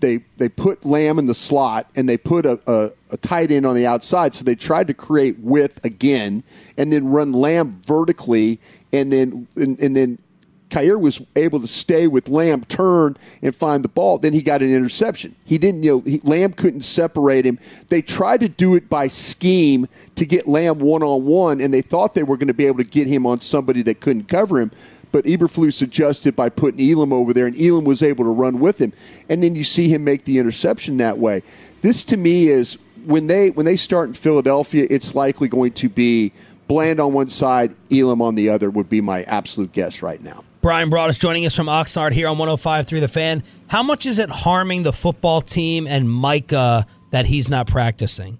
put Lamb in the slot and they put a tight end on the outside. So they tried to create width again and then run Lamb vertically and then Kaiir was able to stay with Lamb, turn, and find the ball. Then he got an interception. He didn't, Lamb couldn't separate him. They tried to do it by scheme to get Lamb one-on-one, and they thought they were going to be able to get him on somebody that couldn't cover him. But Eberflus adjusted by putting Elam over there, and Elam was able to run with him. And then you see him make the interception that way. This, to me, is when they start in Philadelphia, it's likely going to be Bland on one side, Elam on the other would be my absolute guess right now. Brian Broaddus joining us from Oxnard here on 105.3 The Fan. How much is it harming the football team and Micah that he's not practicing?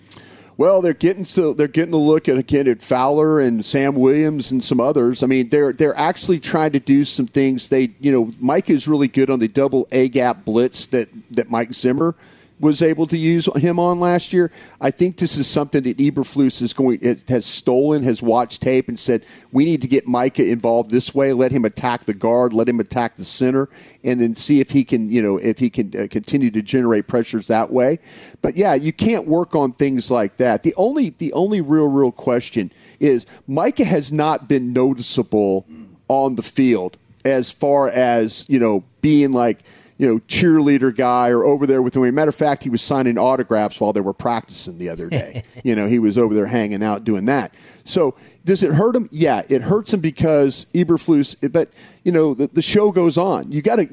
Well, they're getting a look at Fowler and Sam Williams and some others. I mean, they're actually trying to do some things. Micah is really good on the double A gap blitz that Mike Zimmer was able to use him on last year. I think this is something that Eberflus has watched tape and said, we need to get Micah involved this way, let him attack the guard, let him attack the center, and then see if he can, continue to generate pressures that way. But yeah, you can't work on things like that. The only real question is Micah has not been noticeable on the field as far as, being like, cheerleader guy or over there with him. Matter of fact, he was signing autographs while they were practicing the other day. He was over there hanging out doing that. So does it hurt him? Yeah, it hurts him because Eberflus, but the show goes on.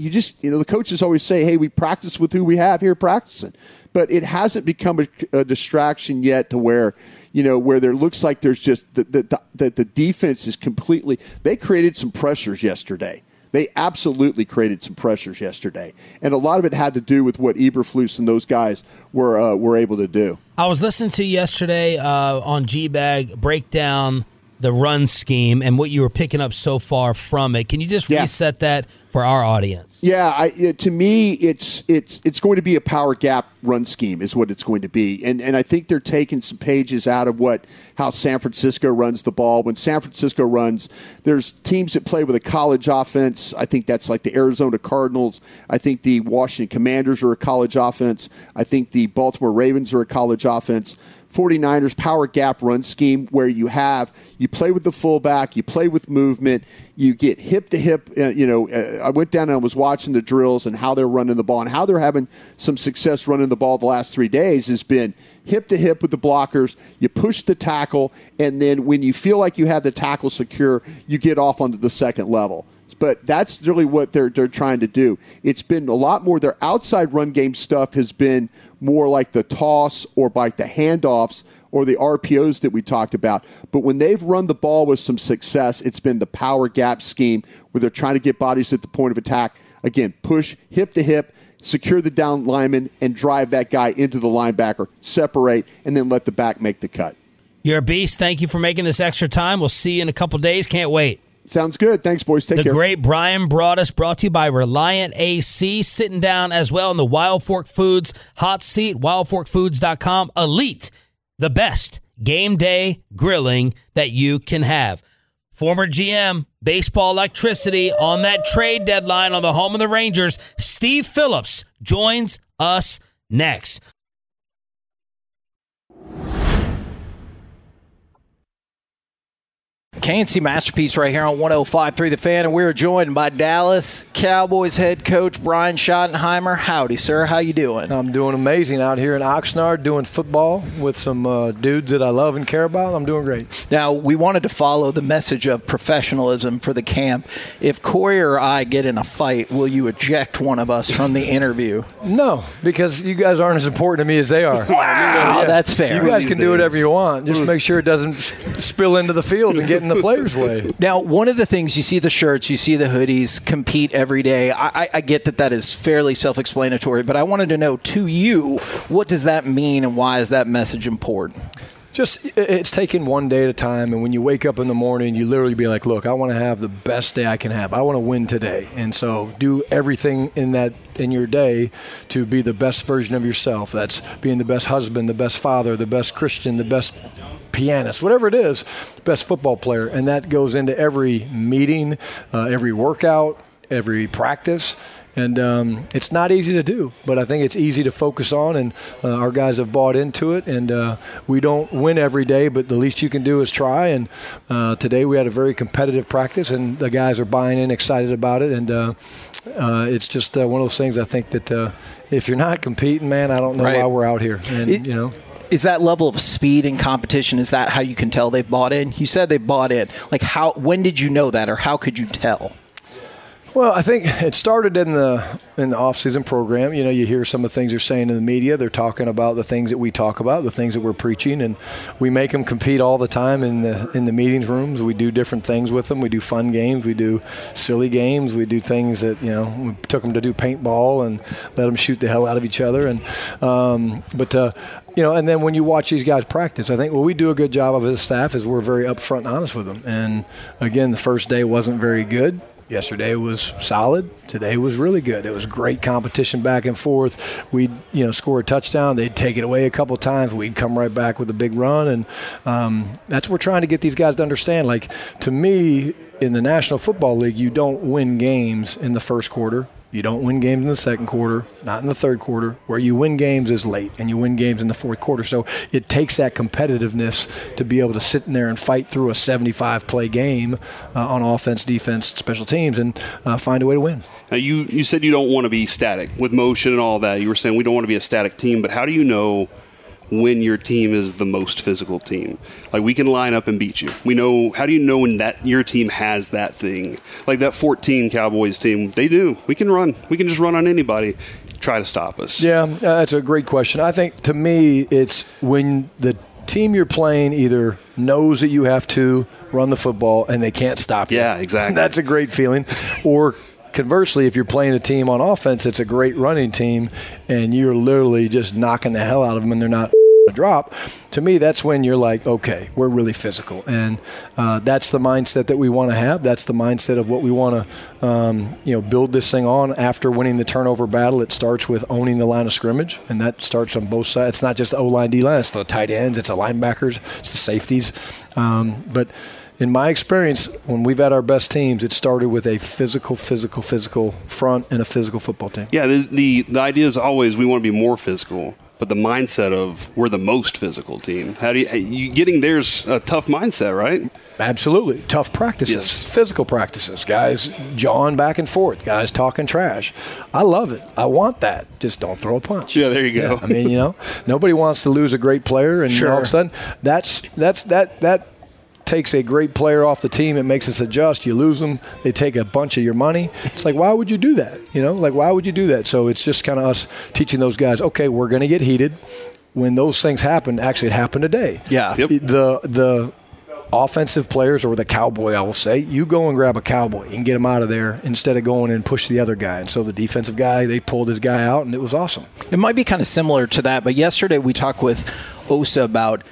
The coaches always say, hey, we practice with who we have here practicing. But it hasn't become a distraction yet to where there looks like there's just the defense is completely, they created some pressures yesterday. They absolutely created some pressures yesterday. And a lot of it had to do with what Eberflus and those guys were able to do. I was listening to yesterday on G-Bag break down the run scheme and what you were picking up so far from it. Can you just reset that for our audience? Yeah, to me, it's going to be a power gap run scheme is what it's going to be. And I think they're taking some pages out of how San Francisco runs the ball. When San Francisco runs, there's teams that play with a college offense. I think that's like the Arizona Cardinals. I think the Washington Commanders are a college offense. I think the Baltimore Ravens are a college offense. 49ers power gap run scheme where you play with the fullback, you play with movement, you get hip to hip. I went down and I was watching the drills and how they're running the ball and how they're having some success running the ball the last 3 days has been hip to hip with the blockers. You push the tackle, and then when you feel like you have the tackle secure, you get off onto the second level. But that's really what they're trying to do. It's been a lot more. Their outside run game stuff has been more like the toss or like the handoffs or the RPOs that we talked about. But when they've run the ball with some success, it's been the power gap scheme where they're trying to get bodies at the point of attack. Again, push hip to hip, secure the down lineman, and drive that guy into the linebacker, separate, and then let the back make the cut. You're a beast. Thank you for making this extra time. We'll see you in a couple days. Can't wait. Sounds good. Thanks, boys. Take care. The great Brian Broaddus, brought to you by Reliant AC, sitting down as well in the Wild Fork Foods hot seat, wildforkfoods.com. Elite, the best game day grilling that you can have. Former GM, baseball electricity on that trade deadline on the home of the Rangers, Steve Phillips joins us next. K&C Masterpiece right here on 105.3 The Fan, and we're joined by Dallas Cowboys head coach Brian Schottenheimer. Howdy, sir. How you doing? I'm doing amazing out here in Oxnard doing football with some dudes that I love and care about. I'm doing great. Now, we wanted to follow the message of professionalism for the camp. If Corey or I get in a fight, will you eject one of us from the interview? No, because you guys aren't as important to me as they are. Wow, that's fair. You guys can do whatever you want. Just make sure it doesn't spill into the field and get in the players' way. Now, one of the things, you see the shirts, you see the hoodies, compete every day. I get that is fairly self-explanatory, but I wanted to know, to you, what does that mean and why is that message important? Just, it's taken one day at a time, and when you wake up in the morning, you literally be like, look, I want to have the best day I can have. I want to win today. And so do everything in your day to be the best version of yourself. That's being the best husband, the best father, the best Christian, the best pianist, whatever it is, best football player. And that goes into every meeting, every workout, every practice. And it's not easy to do, but I think it's easy to focus on, and our guys have bought into it. And we don't win every day, but the least you can do is try. And today we had a very competitive practice, and the guys are buying in, excited about it. And it's just one of those things, I think, that if you're not competing, man, I don't know why we're out here. And, Is that level of speed and competition, is that how you can tell they've bought in? You said they bought in. Like, when did you know that, or how could you tell? Well, I think it started in the off-season program. You hear some of the things they're saying in the media. They're talking about the things that we talk about, the things that we're preaching, and we make them compete all the time in the meetings rooms. We do different things with them. We do fun games. We do silly games. We do things that, we took them to do paintball and let them shoot the hell out of each other. And and then when you watch these guys practice, I think what we do a good job of as a staff is we're very upfront and honest with them. And again, the first day wasn't very good. Yesterday was solid. Today was really good. It was great competition back and forth. We'd, score a touchdown. They'd take it away a couple of times. We'd come right back with a big run. And that's what we're trying to get these guys to understand. Like, to me, in the National Football League, you don't win games in the first quarter. You don't win games in the second quarter, not in the third quarter. Where you win games is late, and you win games in the fourth quarter. So it takes that competitiveness to be able to sit in there and fight through a 75-play game on offense, defense, special teams, and find a way to win. Now, you said you don't want to be static with motion and all that. You were saying we don't want to be a static team, but how do you know when your team is the most physical team? Like, we can line up and beat you. We know. How do you know when that your team has that thing? Like that 14 Cowboys team, they do. We can run. We can just run on anybody. Try to stop us. Yeah, that's a great question. I think, to me, it's when the team you're playing either knows that you have to run the football and they can't stop you. Yeah, exactly. That's a great feeling. Or conversely, if you're playing a team on offense, it's a great running team, and you're literally just knocking the hell out of them and they're not a drop. To me, that's when you're like, okay, we're really physical. And that's the mindset that we want to have. That's the mindset of what we want to build this thing on after winning the turnover battle. It starts with owning the line of scrimmage, and that starts on both sides. It's not just the O-line, D-line. It's the tight ends. It's the linebackers. It's the safeties. But in my experience, when we've had our best teams, it started with a physical front and a physical football team. Yeah, the idea is always we want to be more physical, but the mindset of we're the most physical team. How do you getting there's a tough mindset, right? Absolutely. Tough practices, yes. Physical practices, guys jawing back and forth, guys talking trash. I love it. I want that. Just don't throw a punch. Yeah, there you go. Yeah, I mean, nobody wants to lose a great player, and all of a sudden that takes a great player off the team. It makes us adjust. You lose them. They take a bunch of your money. It's like, why would you do that? Why would you do that? So it's just kind of us teaching those guys, okay, we're going to get heated. When those things happen, actually it happened today. Yeah. Yep. The offensive players, or the cowboy, I will say, you go and grab a cowboy and get him out of there instead of going and push the other guy. And so the defensive guy, they pulled his guy out, and it was awesome. It might be kind of similar to that, but yesterday we talked with Osa about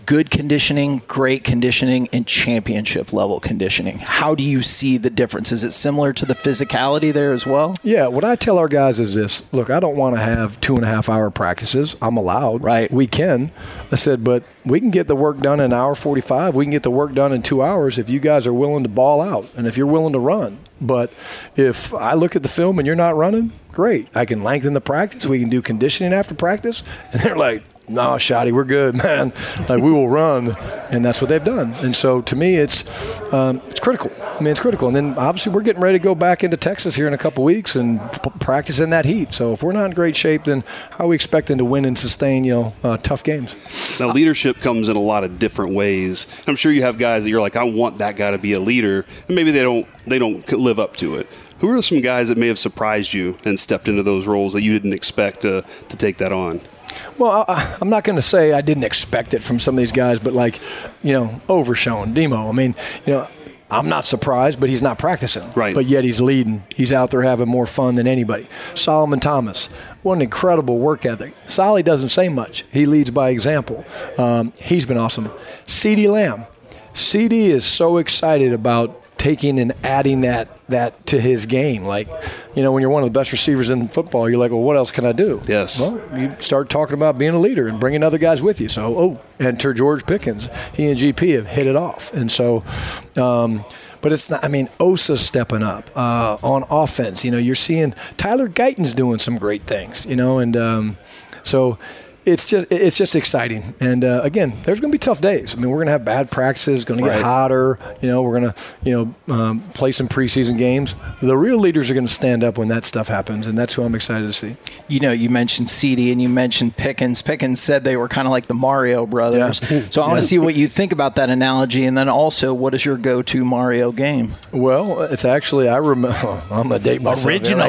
good conditioning, great conditioning, and championship level conditioning. How do you see the difference? Is it similar to the physicality there as well? Yeah, what I tell our guys is this. Look, I don't want to have 2.5-hour practices. I'm allowed. Right. We can. I said, but we can get the work done in 1:45. We can get the work done in 2 hours if you guys are willing to ball out and if you're willing to run. But if I look at the film and you're not running, great. I can lengthen the practice. We can do conditioning after practice. And they're like, no, Shotty, we're good, man. Like, we will run, and that's what they've done. And so, to me, it's critical. I mean, it's critical. And then, obviously, we're getting ready to go back into Texas here in a couple weeks and practice in that heat. So, if we're not in great shape, then how are we expecting to win and sustain, tough games? Now, leadership comes in a lot of different ways. I'm sure you have guys that you're like, I want that guy to be a leader, and maybe they don't live up to it. Who are some guys that may have surprised you and stepped into those roles that you didn't expect to take that on? Well, I'm not going to say I didn't expect it from some of these guys, but overshown. Demo, I mean, I'm not surprised, but he's not practicing. Right. But yet he's leading. He's out there having more fun than anybody. Solomon Thomas, what an incredible work ethic. Solly doesn't say much. He leads by example. He's been awesome. CeeDee Lamb. CeeDee is so excited about taking and adding that to his game. Like, when you're one of the best receivers in football, you're like, well, what else can I do? Yes. Well, you start talking about being a leader and bringing other guys with you. So, enter George Pickens. He and GP have hit it off. And so, but it's not, Osa's stepping up on offense. You're seeing Tyler Guyton's doing some great things, so it's just exciting. And, again, there's going to be tough days. We're going to have bad practices. It's going to get hotter. We're going to, play some preseason games. The real leaders are going to stand up when that stuff happens, and that's who I'm excited to see. You mentioned CeeDee and you mentioned Pickens. Pickens said they were kind of like the Mario brothers. Yeah. So I want to see what you think about that analogy, and then also, what is your go-to Mario game? Well, it's actually, I'm going to date myself. Original.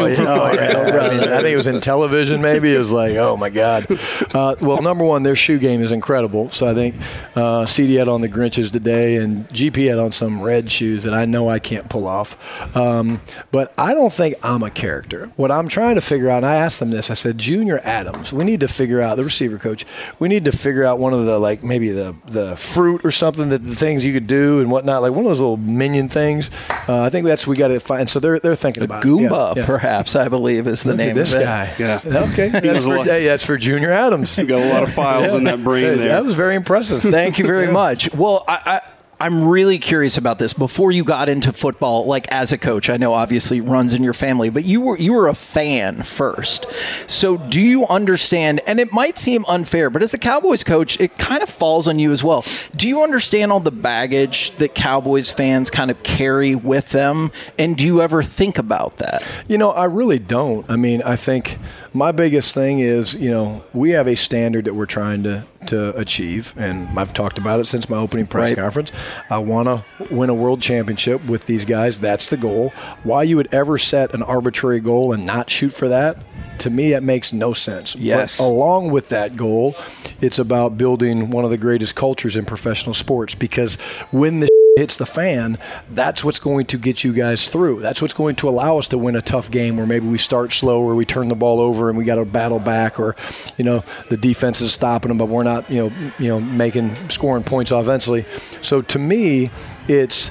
I think it was in television maybe. It was like, oh, my God. Well, number one, their shoe game is incredible. So I think CeeDee had on the Grinches today, and GP had on some red shoes that I know I can't pull off. But I don't think I'm a character. What I'm trying to figure out, and I asked them this, I said, Junior Adams, we need to figure out, the receiver coach, we need to figure out one of the, maybe the fruit or something, that the things you could do and whatnot, like one of those little minion things. I think that's we got to find. So they're thinking about Goomba, perhaps, I believe, is the name of this of it. guy. Yeah. Okay. That's for Junior Adams. You got a lot of files in that brain there. That was very impressive. Thank you very much. Well, I'm really curious about this. Before you got into football, like as a coach, I know obviously it runs in your family, but you were a fan first. So do you understand, and it might seem unfair, but as a Cowboys coach, it kind of falls on you as well. Do you understand all the baggage that Cowboys fans kind of carry with them? And do you ever think about that? I really don't. I think my biggest thing is, we have a standard that we're trying to achieve, and I've talked about it since my opening press conference. I want to win a world championship with these guys. That's the goal. Why you would ever set an arbitrary goal and not shoot for that, to me, that makes no sense. Yes. But along with that goal, it's about building one of the greatest cultures in professional sports, because when the hits the fan, that's what's going to get you guys through. That's what's going to allow us to win a tough game where maybe we start slow or we turn the ball over and we got to battle back, or the defense is stopping them but we're not scoring points offensively. So to me, it's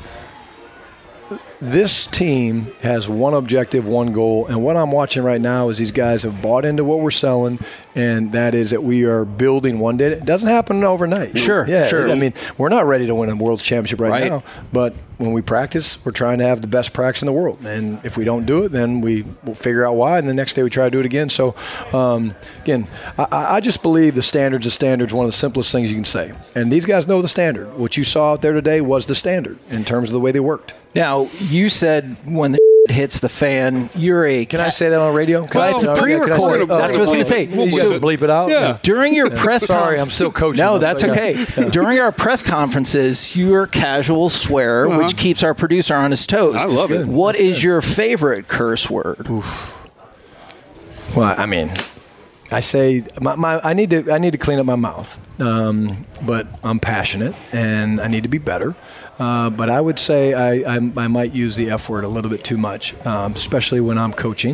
this team has one objective, one goal, and what I'm watching right now is these guys have bought into what we're selling, and that is that we are building one day. It doesn't happen overnight. Sure. We're not ready to win a world championship right now, but when we practice, we're trying to have the best practice in the world, and if we don't do it, then we'll figure out why, and the next day we try to do it again. So, again, I just believe the standard's one of the simplest things you can say, and these guys know the standard. What you saw out there today was the standard in terms of the way they worked. Now, you said when the hits the fan, you're a... Can I say that on radio? Well, it's a pre-record. That's what I was going to say. You guys will bleep it out? Yeah. During your press Sorry, I'm still coaching. No, that's okay. During our press conferences, you're a casual swearer, which keeps our producer on his toes. I love it. What is your favorite curse word? Well, I say I need to clean up my mouth, but I'm passionate and I need to be better. But I would say I might use the F word a little bit too much, especially when I'm coaching.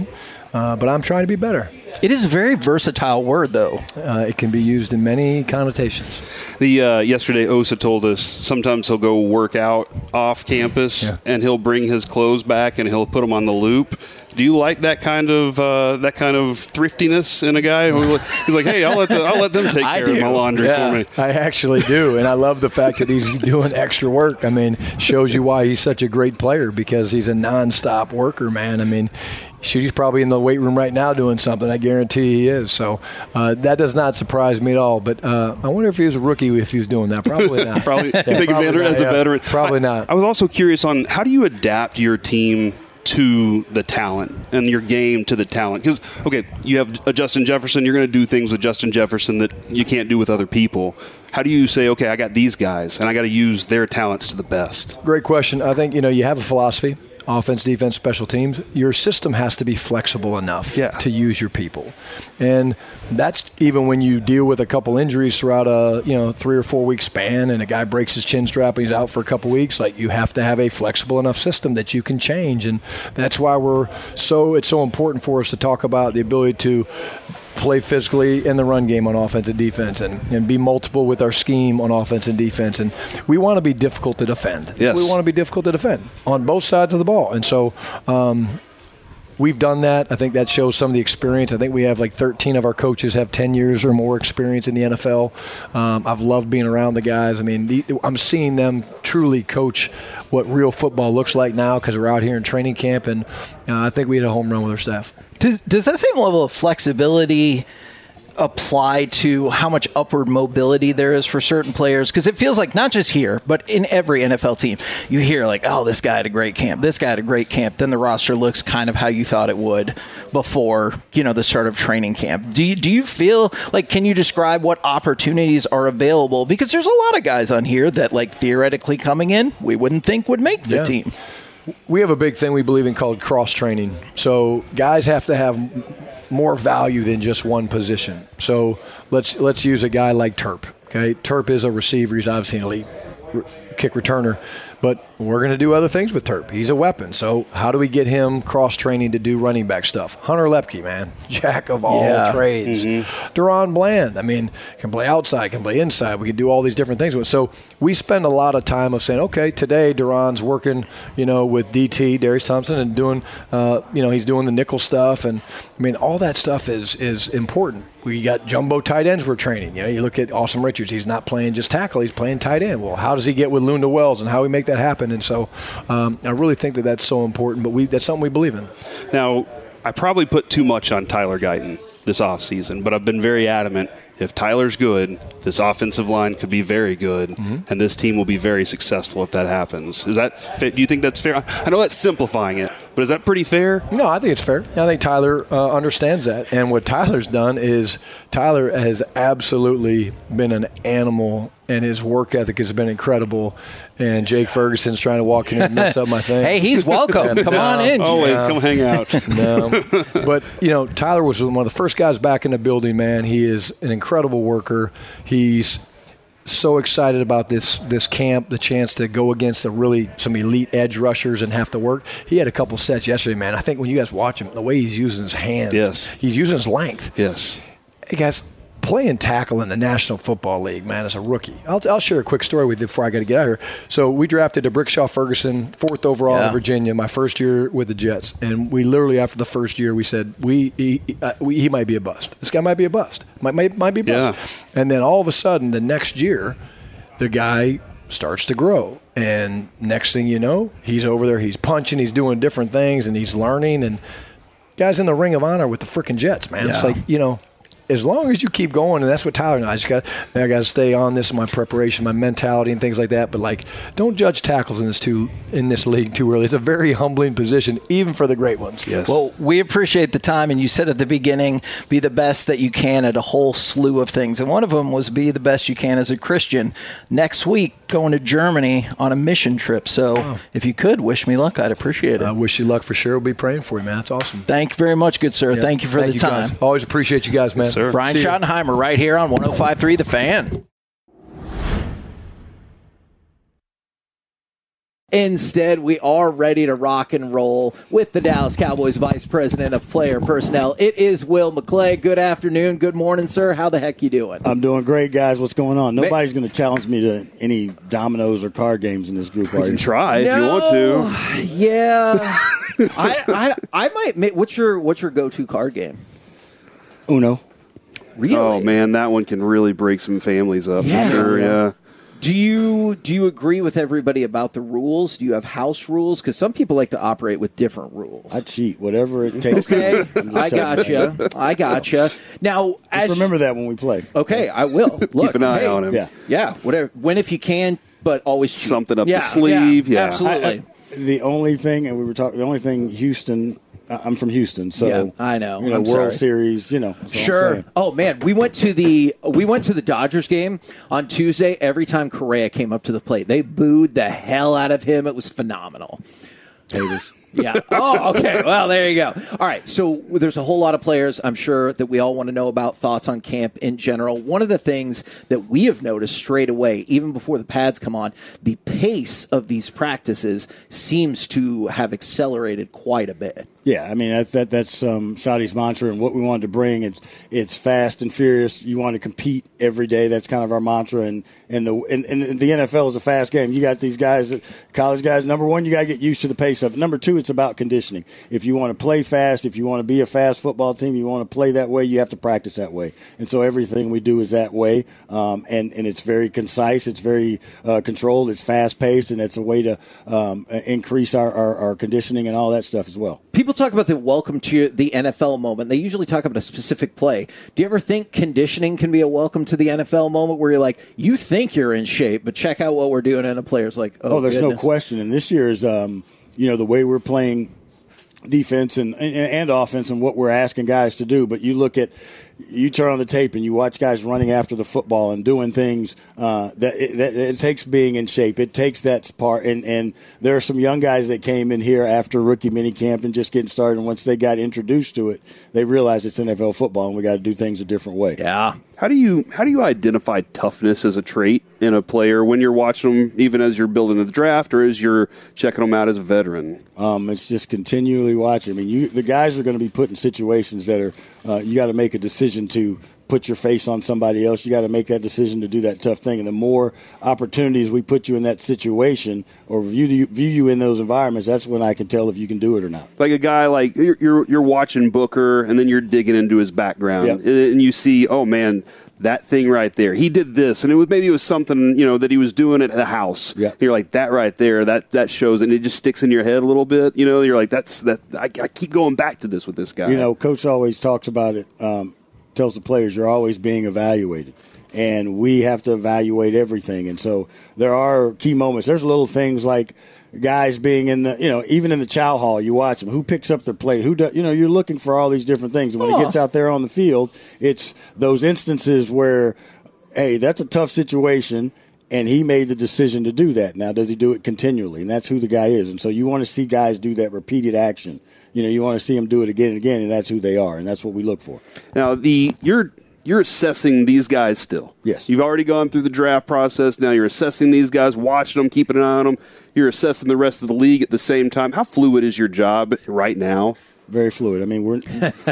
but I'm trying to be better. It is a very versatile word, though. It can be used in many connotations. Yesterday, Osa told us sometimes he'll go work out off campus, and he'll bring his clothes back and he'll put them on the loop. Do you like that kind of thriftiness in a guy? He's like, hey, I'll let them take care of my laundry for me. I actually do, and I love the fact that he's doing extra work. I mean, shows you why he's such a great player, because he's a nonstop worker, man. I mean, he's probably in the weight room right now doing something. I guarantee he is. So that does not surprise me at all. But I wonder if he was a rookie if he was doing that. Probably not. You think of Vander as a veteran? Probably not. I was also curious on how do you adapt your team to the talent and your game to the talent? Because, okay, you have a Justin Jefferson. You're going to do things with Justin Jefferson that you can't do with other people. How do you say, okay, I got these guys, and I got to use their talents to the best? Great question. I think, you have a philosophy. Offense, defense, special teams, your system has to be flexible enough to use your people. And that's even when you deal with a couple injuries throughout a 3 or 4 week span, and a guy breaks his chin strap and he's out for a couple weeks. Like, you have to have a flexible enough system that you can change. And that's why it's so important for us to talk about the ability to play physically in the run game on offense and defense, and be multiple with our scheme on offense and defense. And we want to be difficult to defend. Yes. We want to be difficult to defend on both sides of the ball. And so we've done that. I think that shows some of the experience. I think we have 13 of our coaches have 10 years or more experience in the NFL. I've loved being around the guys. I mean, I'm seeing them truly coach what real football looks like now, because we're out here in training camp, and I think we had a home run with our staff. Does that same level of flexibility apply to how much upward mobility there is for certain players? Because it feels like not just here, but in every NFL team, you hear this guy had a great camp, this guy had a great camp, then the roster looks kind of how you thought it would before, the start of training camp. Do you feel like, can you describe what opportunities are available? Because there's a lot of guys on here that, theoretically coming in, we wouldn't think would make the team. We have a big thing we believe in called cross-training. So guys have to have more value than just one position. So let's use a guy like Terp. Okay, Terp is a receiver. He's obviously an elite kick returner. But we're going to do other things with Terp. He's a weapon. So how do we get him cross-training to do running back stuff? Hunter Lepke, man, jack of all trades. Deron Bland, can play outside, can play inside. We can do all these different things with it. So we spend a lot of time of saying, okay, today Deron's working, with DT, Darius Thompson, and doing, he's doing the nickel stuff. And, all that stuff is important. We got jumbo tight ends we're training. You look at Austin Richards. He's not playing just tackle. He's playing tight end. Well, how does he get with Lunda Wells, and how we make that happen? And so I really think that that's so important, but that's something we believe in. Now, I probably put too much on Tyler Guyton this offseason, but I've been very adamant. If Tyler's good, this offensive line could be very good, and this team will be very successful if that happens. Is that do you think that's fair? I know that's simplifying it, but is that pretty fair? No, I think it's fair. I think Tyler understands that. And what Tyler's done is Tyler has absolutely been an animal, and his work ethic has been incredible. And Jake Ferguson's trying to walk in here and mess up my thing. Hey, he's welcome. Come on in. Always come hang out. No. But, Tyler was one of the first guys back in the building, man. He is an incredible worker. He's so excited about this camp, the chance to go against some elite edge rushers and have to work. He had a couple sets yesterday, man. I think when you guys watch him, the way he's using his hands, he's using his length. Yes. Hey, guys, playing tackle in the National Football League, man, as a rookie. I'll share a quick story with you before I got to get out of here. So we drafted DeBrickshaw Ferguson, 4th overall in Virginia, my first year with the Jets. And we literally, after the first year, we said, he might be a bust. This guy might be a bust. Might be a bust. Yeah. And then all of a sudden, the next year, the guy starts to grow. And next thing you know, he's over there, he's punching, he's doing different things, and he's learning. And guy's in the Ring of Honor with the freaking Jets, man. Yeah. It's like, as long as you keep going, and that's what Tyler and I got to stay on this in my preparation, my mentality, and things like that. But don't judge tackles in this league too early. It's a very humbling position, even for the great ones. Yes. Well, we appreciate the time, and you said at the beginning, be the best that you can at a whole slew of things, and one of them was be the best you can as a Christian. Next week, going to Germany on a mission trip. So if you could wish me luck, I'd appreciate it. I wish you luck for sure. We'll be praying for you, man. That's awesome. Thank you very much, good sir. Yeah. Thank you for the time. Guys. Always appreciate you guys, man. Yes, sir. Brian Schottenheimer right here on 105.3 The Fan. Instead, we are ready to rock and roll with the Dallas Cowboys Vice President of Player Personnel. It is Will McClay. Good afternoon. Good morning, sir. How the heck you doing? I'm doing great, guys. What's going on? Nobody's going to challenge me to any dominoes or card games in this group. You can try if you want to. Yeah. I might. What's your go-to card game? Uno. Really? Oh man, that one can really break some families up. Yeah. For sure, yeah. Do you agree with everybody about the rules? Do you have house rules? Because some people like to operate with different rules. I cheat, whatever it takes. Okay, I gotcha. Now, just remember that when we play. Okay, I will. Look, keep an eye on him. Yeah. Whatever. When if you can, but always cheat. Something up the sleeve. Yeah, absolutely. The only thing, and we were talking. The only thing, Houston. I'm from Houston, so yeah, I know. I'm World Series, Sure. Oh man, we went to the Dodgers game on Tuesday. Every time Correa came up to the plate, they booed the hell out of him. It was phenomenal. Haters. Yeah. Oh, okay. Well, there you go. All right. So there's a whole lot of players, I'm sure, that we all want to know about, thoughts on camp in general. One of the things that we have noticed straight away, even before the pads come on, the pace of these practices seems to have accelerated quite a bit. Yeah, I mean that's Shadi's mantra, and what we wanted to bring. It's fast and furious. You want to compete every day. That's kind of our mantra. And the NFL is a fast game. You got these guys, college guys. Number one, you got to get used to the pace of it. Number two, it's about conditioning. If you want to play fast, if you want to be a fast football team, you want to play that way, you have to practice that way. And so everything we do is that way. And it's very concise. It's very controlled. It's fast paced, and it's a way to increase our conditioning and all that stuff as well. People talk about the welcome to the NFL moment. They usually talk about a specific play. Do you ever think conditioning can be a welcome to the NFL moment where you're like, you think you're in shape, but check out what we're doing, and a player's like, oh there's goodness. No question. And this year is, the way we're playing defense and offense and what we're asking guys to do. But you turn on the tape and you watch guys running after the football and doing things that it takes being in shape. It takes that part. And there are some young guys that came in here after rookie minicamp and just getting started. And once they got introduced to it, they realized it's NFL football and we got to do things a different way. Yeah. How do you identify toughness as a trait in a player when you're watching them, even as you're building the draft or as you're checking them out as a veteran? It's just continually watching. I mean, the guys are going to be put in situations that are you got to make a decision to put your face on somebody else. You got to make that decision to do that tough thing. And the more opportunities we put you in that situation or view you in those environments, that's when I can tell if you can do it or not. Like a guy like you're watching Booker and then you're digging into his background and you see, oh man, that thing right there, he did this, and maybe it was something that he was doing at the house. Yeah. You're like, that right there, that shows, and it just sticks in your head a little bit. You're like, I keep going back to this with this guy. Coach always talks about it. Tells the players you're always being evaluated, and we have to evaluate everything. And so there are key moments. There's little things like guys being in the, even in the chow hall, you watch them. Who picks up their plate? Who does? You're looking for all these different things. And when it gets out there on the field, it's those instances where, hey, that's a tough situation, and he made the decision to do that. Now, does he do it continually? And that's who the guy is. And so you want to see guys do that repeated action. You want to see them do it again and again, and that's who they are, and that's what we look for. Now, you're assessing these guys still. Yes. You've already gone through the draft process. Now you're assessing these guys, watching them, keeping an eye on them. You're assessing the rest of the league at the same time. How fluid is your job right now? Very fluid. I mean,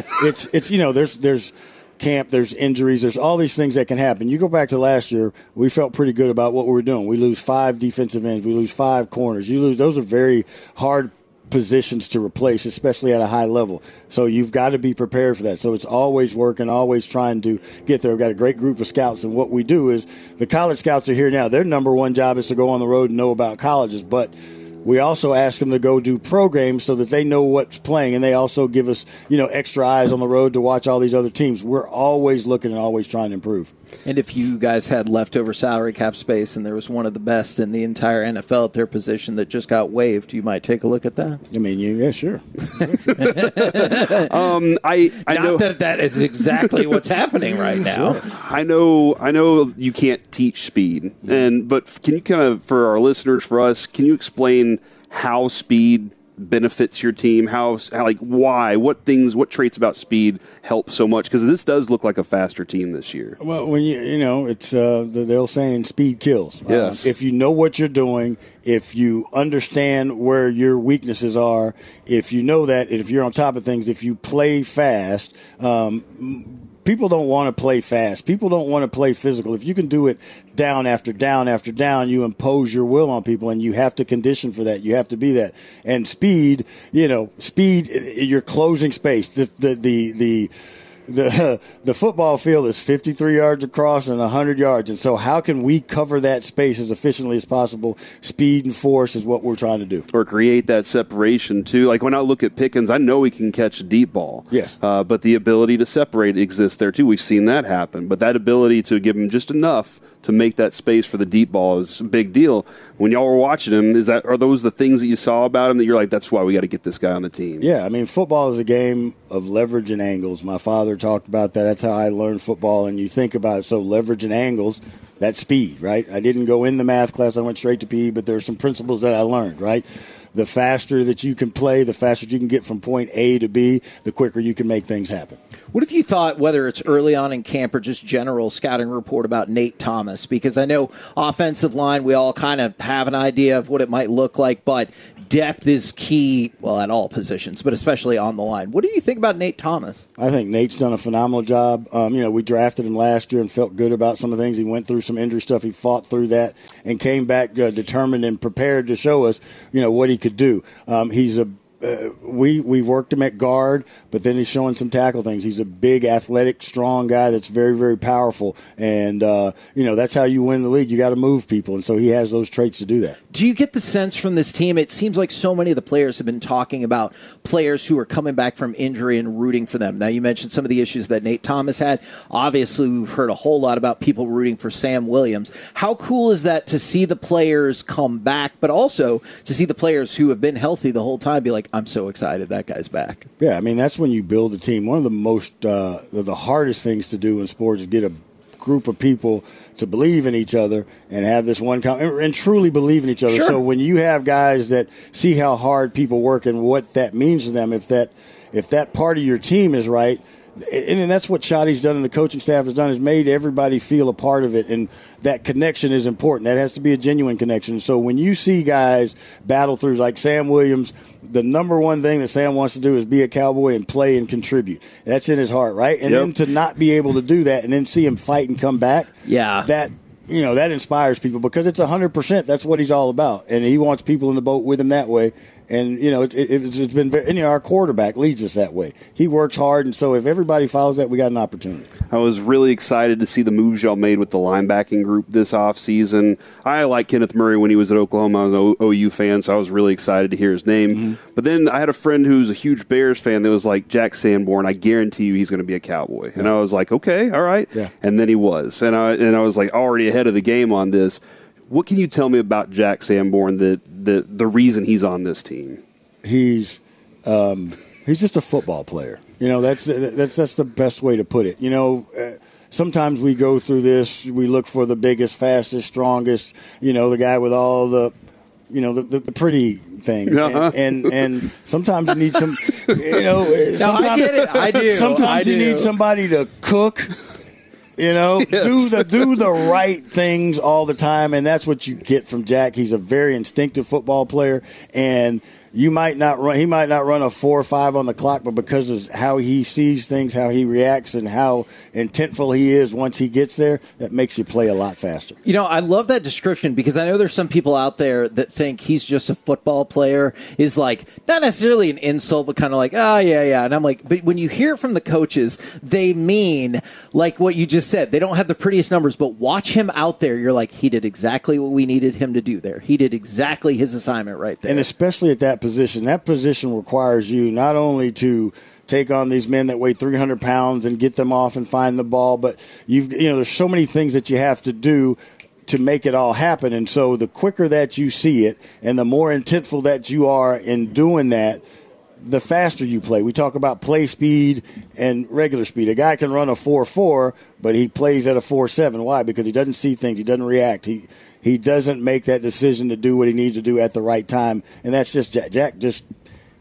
there's camp, there's injuries, there's all these things that can happen. You go back to last year, we felt pretty good about what we were doing. We lose 5 defensive ends, we lose 5 corners. Those are very hard positions to replace, especially at a high level. So you've got to be prepared for that. So it's always working, always trying to get there. We've got a great group of scouts, and what we do is the college scouts are here now. Their number one job is to go on the road and know about colleges, but we also ask them to go do programs so that they know what's playing, and they also give us, extra eyes on the road to watch all these other teams. We're always looking and always trying to improve. And if you guys had leftover salary cap space and there was one of the best in the entire NFL at their position that just got waived, you might take a look at that. I mean, yeah, sure. I know that is exactly what's happening right now. Sure. I know you can't teach speed, but can you kind of, for our listeners, for us, can you explain how speed benefits your team? How like why? What traits about speed help so much? Because this does look like a faster team this year. Well, when it's the old saying, speed kills. Yes. If you know what you're doing, if you understand where your weaknesses are, if you know that, and if you're on top of things, if you play fast. People don't want to play fast. People don't want to play physical. If you can do it down after down after down, you impose your will on people, and you have to condition for that. You have to be that. And speed, you're closing space. The football field is 53 yards across and 100 yards. And so how can we cover that space as efficiently as possible? Speed and force is what we're trying to do. Or create that separation, too. Like when I look at Pickens, I know he can catch a deep ball. Yes. But the ability to separate exists there, too. We've seen that happen. But that ability to give him just enough to make that space for the deep ball is a big deal. When y'all were watching him, are those the things that you saw about him that you're like, that's why we got to get this guy on the team? Yeah, I mean, football is a game of leverage and angles. My father talked about that. That's how I learned football. And you think about it, so leverage and angles, that's speed, right? I didn't go in the math class. I went straight to PE, but there are some principles that I learned, right? The faster that you can play, the faster you can get from point A to B, the quicker you can make things happen. What if you thought, whether it's early on in camp or just general scouting report about Nate Thomas? Because I know offensive line, we all kind of have an idea of what it might look like, but depth is key, well, at all positions, but especially on the line. What do you think about Nate Thomas? I think Nate's done a phenomenal job. We drafted him last year and felt good about some of the things. He went through some injury stuff. He fought through that and came back determined and prepared to show us, what he could do. We've worked him at guard, but then he's showing some tackle things. He's a big, athletic, strong guy that's very, very powerful. And, that's how you win the league. You got to move people. And so he has those traits to do that. Do you get the sense from this team? It seems like so many of the players have been talking about players who are coming back from injury and rooting for them. Now, you mentioned some of the issues that Nate Thomas had. Obviously, we've heard a whole lot about people rooting for Sam Williams. How cool is that to see the players come back, but also to see the players who have been healthy the whole time be like, I'm so excited that guy's back? Yeah, I mean, that's when you build a team. One of the most, the hardest things to do in sports is get a group of people to believe in each other and have this and truly believe in each other. Sure. So when you have guys that see how hard people work and what that means to them, if that part of your team is right, and that's what Shotty's done and the coaching staff has done, is made everybody feel a part of it, and that connection is important. That has to be a genuine connection. So when you see guys battle through, like Sam Williams, the number one thing that Sam wants to do is be a Cowboy and play and contribute. That's in his heart, right? And then to not be able to do that and then see him fight and come back, that inspires people, because it's 100%. That's what he's all about, and he wants people in the boat with him that way. And, it's been very, our quarterback leads us that way. He works hard, and so if everybody follows that, we got an opportunity. I was really excited to see the moves y'all made with the linebacking group this offseason. I like Kenneth Murray when he was at Oklahoma. I was an OU fan, so I was really excited to hear his name. Mm-hmm. But then I had a friend who's a huge Bears fan that was like, Jack Sanborn, I guarantee you he's going to be a Cowboy. Yeah. And I was like, okay, all right. Yeah. And then he was. And I was like already ahead of the game on this. What can you tell me about Jack Sanborn, the reason he's on this team? He's just a football player. That's the best way to put it. Sometimes we go through this. We look for the biggest, fastest, strongest. The guy with all the, the pretty thing. Uh-huh. And sometimes you need some. No, I get it. I do. Sometimes you need somebody to cook. Yes. do the right things all the time, and that's what you get from Jack. He's a very instinctive football player, and he might not run a 4 or 5 on the clock, but because of how he sees things, how he reacts, and how intentful he is once he gets there, that makes you play a lot faster. I love that description, because I know there's some people out there that think he's just a football player, is like, not necessarily an insult, but kind of like, oh, yeah. And I'm like, but when you hear it from the coaches, they mean like what you just said. They don't have the prettiest numbers, but watch him out there. You're like, he did exactly what we needed him to do there. He did exactly his assignment right there. And especially at that position requires you not only to take on these men that weigh 300 pounds and get them off and find the ball, but there's so many things that you have to do to make it all happen. And so the quicker that you see it and the more intentful that you are in doing that, the faster you play. We talk about play speed and regular speed. A guy can run a 4.4, but he plays at a 4.7. Why? Because he doesn't see things. He doesn't react. He doesn't make that decision to do what he needs to do at the right time. And that's just Jack. Jack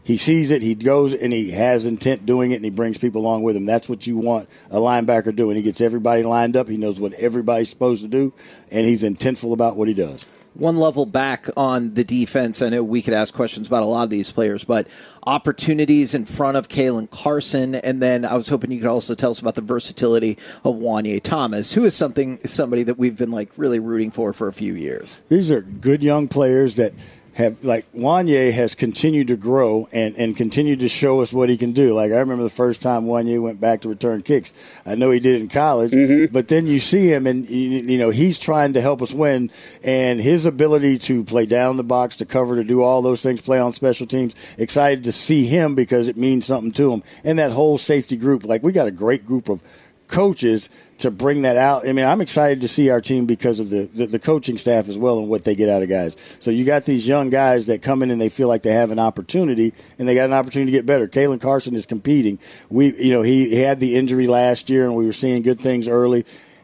He sees it, he goes, and he has intent doing it, and he brings people along with him. That's what you want a linebacker doing. He gets everybody lined up. He knows what everybody's supposed to do, and he's intentful about what he does. One level back on the defense, I know we could ask questions about a lot of these players, but opportunities in front of Kalen Carson, and then I was hoping you could also tell us about the versatility of Wanye Thomas, who is somebody that we've been really rooting for a few years. These are good young players that have, Wanye has continued to grow and continued to show us what he can do. Like, I remember the first time Wanye went back to return kicks. I know he did it in college, but then you see him and, he's trying to help us win, and his ability to play down the box, to cover, to do all those things, play on special teams, excited to see him because it means something to him. And that whole safety group, we got a great group of coaches to bring that out. I mean, I'm excited to see our team because of the coaching staff as well and what they get out of guys. So you got these young guys that come in and they feel like they have an opportunity, and they got an opportunity to get better. Kalen Carson is competing. He had the injury last year, and we were seeing good things early.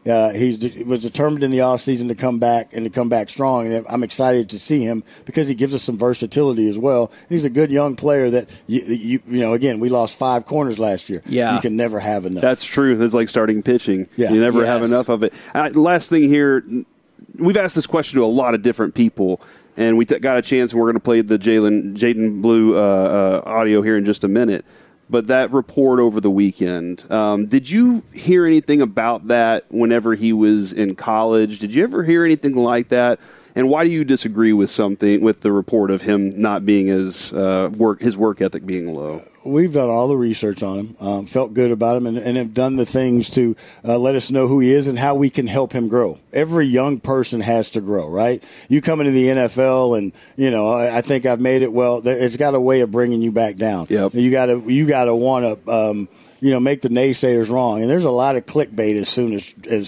He was determined in the offseason to come back strong, and I'm excited to see him because he gives us some versatility as well. He's a good young player that, again, we lost 5 corners last year. Yeah. You can never have enough. That's true. That's like starting pitching. Yeah. You never have enough of it. Last thing here, we've asked this question to a lot of different people, and we got a chance, and we're going to play the Jaden Blue audio here in just a minute. But that report over the weekend, did you hear anything about that whenever he was in college? Did you ever hear anything like that? And why do you disagree with the report of him not being his work ethic being low? We've done all the research on him, felt good about him, and have done the things to let us know who he is and how we can help him grow. Every young person has to grow, right? You come into the NFL, and I think I've made it well. It's got a way of bringing you back down. Yep. You got to want to. Make the naysayers wrong, and there's a lot of clickbait as soon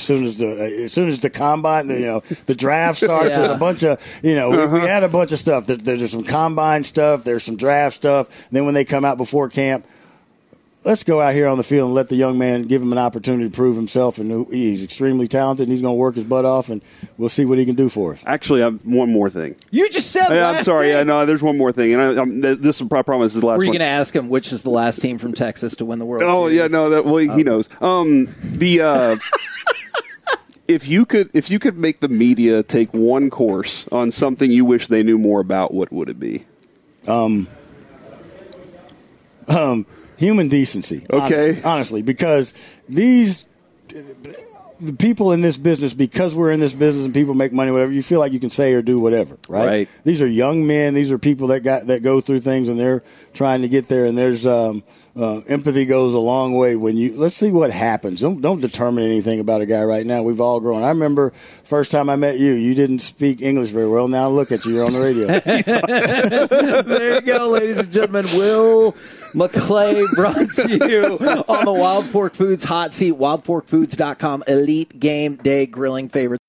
as the combine, the draft starts. Yeah. There's a bunch of, we had a bunch of stuff. There's some combine stuff. There's some draft stuff. And then when they come out before camp, let's go out here on the field and let the young man, give him an opportunity to prove himself. And he's extremely talented, and he's going to work his butt off, and we'll see what he can do for us. Actually, I have one more thing. You just said I'm sorry. Yeah, no, there's one more thing. And this is, I promise, is the last one. Were you going to ask him which is the last team from Texas to win the World Series? Oh, yeah, no, he knows. If you could make the media take one course on something you wish they knew more about, what would it be? Human decency. Okay. Honestly, because the people in this business, because we're in this business and people make money, whatever, you feel like you can say or do whatever, right? These are young men. These are people that go through things, and they're trying to get there. And there's empathy goes a long way let's see what happens. Don't determine anything about a guy right now. We've all grown. I remember first time I met you, you didn't speak English very well. Now look at you. You're on the radio. There you go, ladies and gentlemen. Will McClay brought to you on the Wild Fork Foods Hot Seat. WildForkFoods.com. Elite Game Day Grilling favorites.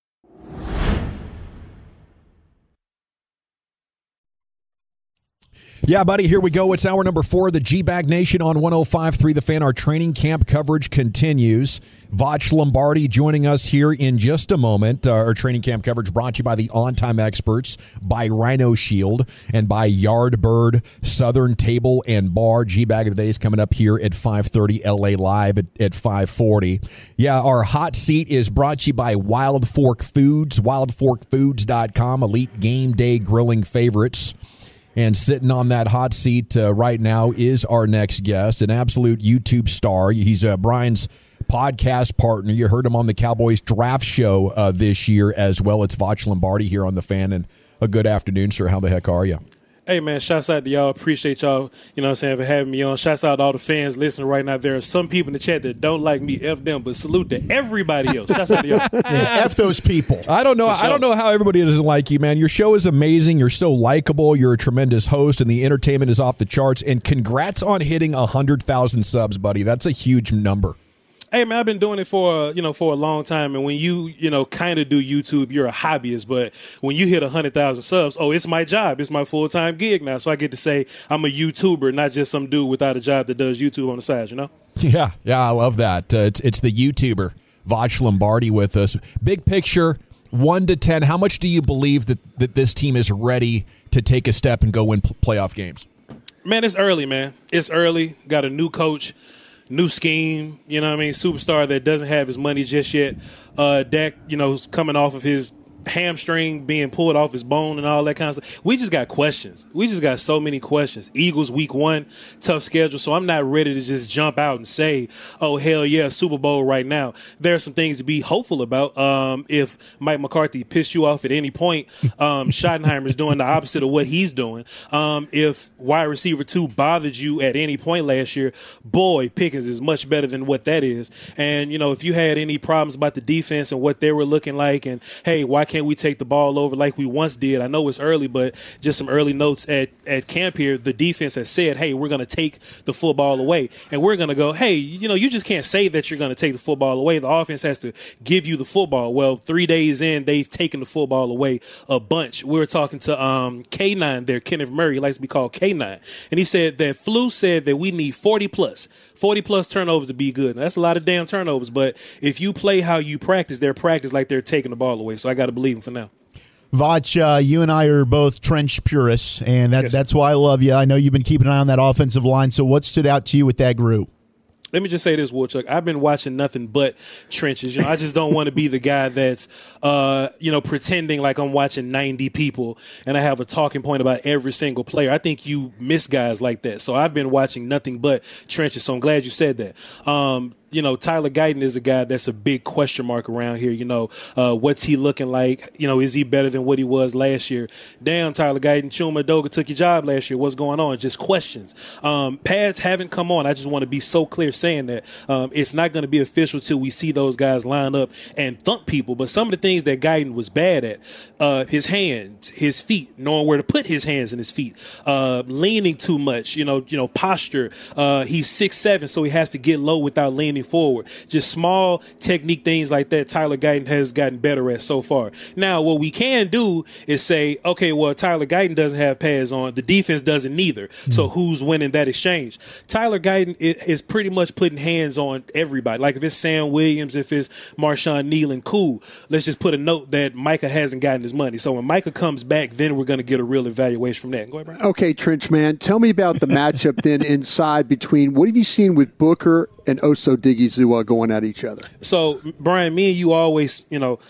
Yeah, buddy, here we go. It's hour number 4 of the G-Bag Nation on 105.3 The Fan. Our training camp coverage continues. Voch Lombardi joining us here in just a moment. Our training camp coverage brought to you by the On Time Experts, by Rhino Shield, and by Yardbird Southern Table and Bar. G-Bag of the Day is coming up here at 5:30, LA Live at 5:40. Yeah, our hot seat is brought to you by Wild Fork Foods, wildforkfoods.com, Elite Game Day Grilling favorites. And sitting on that hot seat right now is our next guest, an absolute YouTube star. He's Brian's podcast partner. You heard him on the Cowboys draft show this year as well. It's Voch Lombardi here on The Fan. And a good afternoon, sir. How the heck are you? Hey, man, shouts out to y'all. Appreciate y'all, for having me on. Shouts out to all the fans listening right now. There are some people in the chat that don't like me. F them, but salute to everybody else. Shouts out to y'all. F those people. I don't know how everybody doesn't like you, man. Your show is amazing. You're so likable. You're a tremendous host, and the entertainment is off the charts. And congrats on hitting 100,000 subs, buddy. That's a huge number. Hey, man, I've been doing it for a long time. And when you kind of do YouTube, you're a hobbyist. But when you hit 100,000 subs, it's my job. It's my full-time gig now. So I get to say I'm a YouTuber, not just some dude without a job that does YouTube on the side, Yeah, I love that. It's the YouTuber, Voch Lombardi, with us. Big picture, 1 to 10, how much do you believe that this team is ready to take a step and go win playoff games? Man, it's early, man. It's early. Got a new coach, new scheme. You know what I mean? Superstar that doesn't have his money just yet. Dak, is coming off of his hamstring being pulled off his bone and all that kind of stuff. We just got questions. We just got so many questions. Eagles week 1, tough schedule. So I'm not ready to just jump out and say, oh, hell yeah, Super Bowl right now. There are some things to be hopeful about. If Mike McCarthy pissed you off at any point, Schottenheimer's doing the opposite of what he's doing. If wide receiver 2 bothered you at any point last year, boy, Pickens is much better than what that is. And, if you had any problems about the defense and what they were looking like, and, hey, why can't we take the ball over like we once did? I know it's early, but just some early notes at camp here. The defense has said, hey, we're going to take the football away. And we're going to go, hey, you just can't say that you're going to take the football away. The offense has to give you the football. Well, 3 days in, they've taken the football away a bunch. We were talking to K9 there, Kenneth Murray, he likes to be called K9. And he said that Flu said that we need 40-plus turnovers to be good. Now, that's a lot of damn turnovers, but if you play how you practice, they're practice like they're taking the ball away. So I got to believe him for now. Vach, you and I are both trench purists, and that's why I love you. I know you've been keeping an eye on that offensive line. So what stood out to you with that group? Let me just say this, Woodchuck. I've been watching nothing but trenches. I just don't want to be the guy that's, pretending like I'm watching 90 people and I have a talking point about every single player. I think you miss guys like that. So I've been watching nothing but trenches. So I'm glad you said that. Tyler Guyton is a guy that's a big question mark around here. What's he looking like? Is he better than what he was last year? Damn, Tyler Guyton, Chuma Edoga took your job last year. What's going on? Just questions. Pads haven't come on. I just want to be so clear saying that it's not going to be official till we see those guys line up and thump people. But some of the things that Guyton was bad at, his hands, his feet, knowing where to put his hands and his feet, leaning too much, posture. He's 6'7", so he has to get low without leaning forward. Just small technique things like that Tyler Guyton has gotten better at so far. Now, what we can do is say, okay, well, Tyler Guyton doesn't have pads on. The defense doesn't neither. So who's winning that exchange? Tyler Guyton is pretty much putting hands on everybody. Like if it's Sam Williams, if it's Marshawn Nealon, cool. Let's just put a note that Micah hasn't gotten his money. So when Micah comes back, then we're going to get a real evaluation from that. Go ahead, Brian. Okay, Trench Man, tell me about the matchup then inside between what have you seen with Booker and Oso Digizua going at each other? So, Brian, me and you always,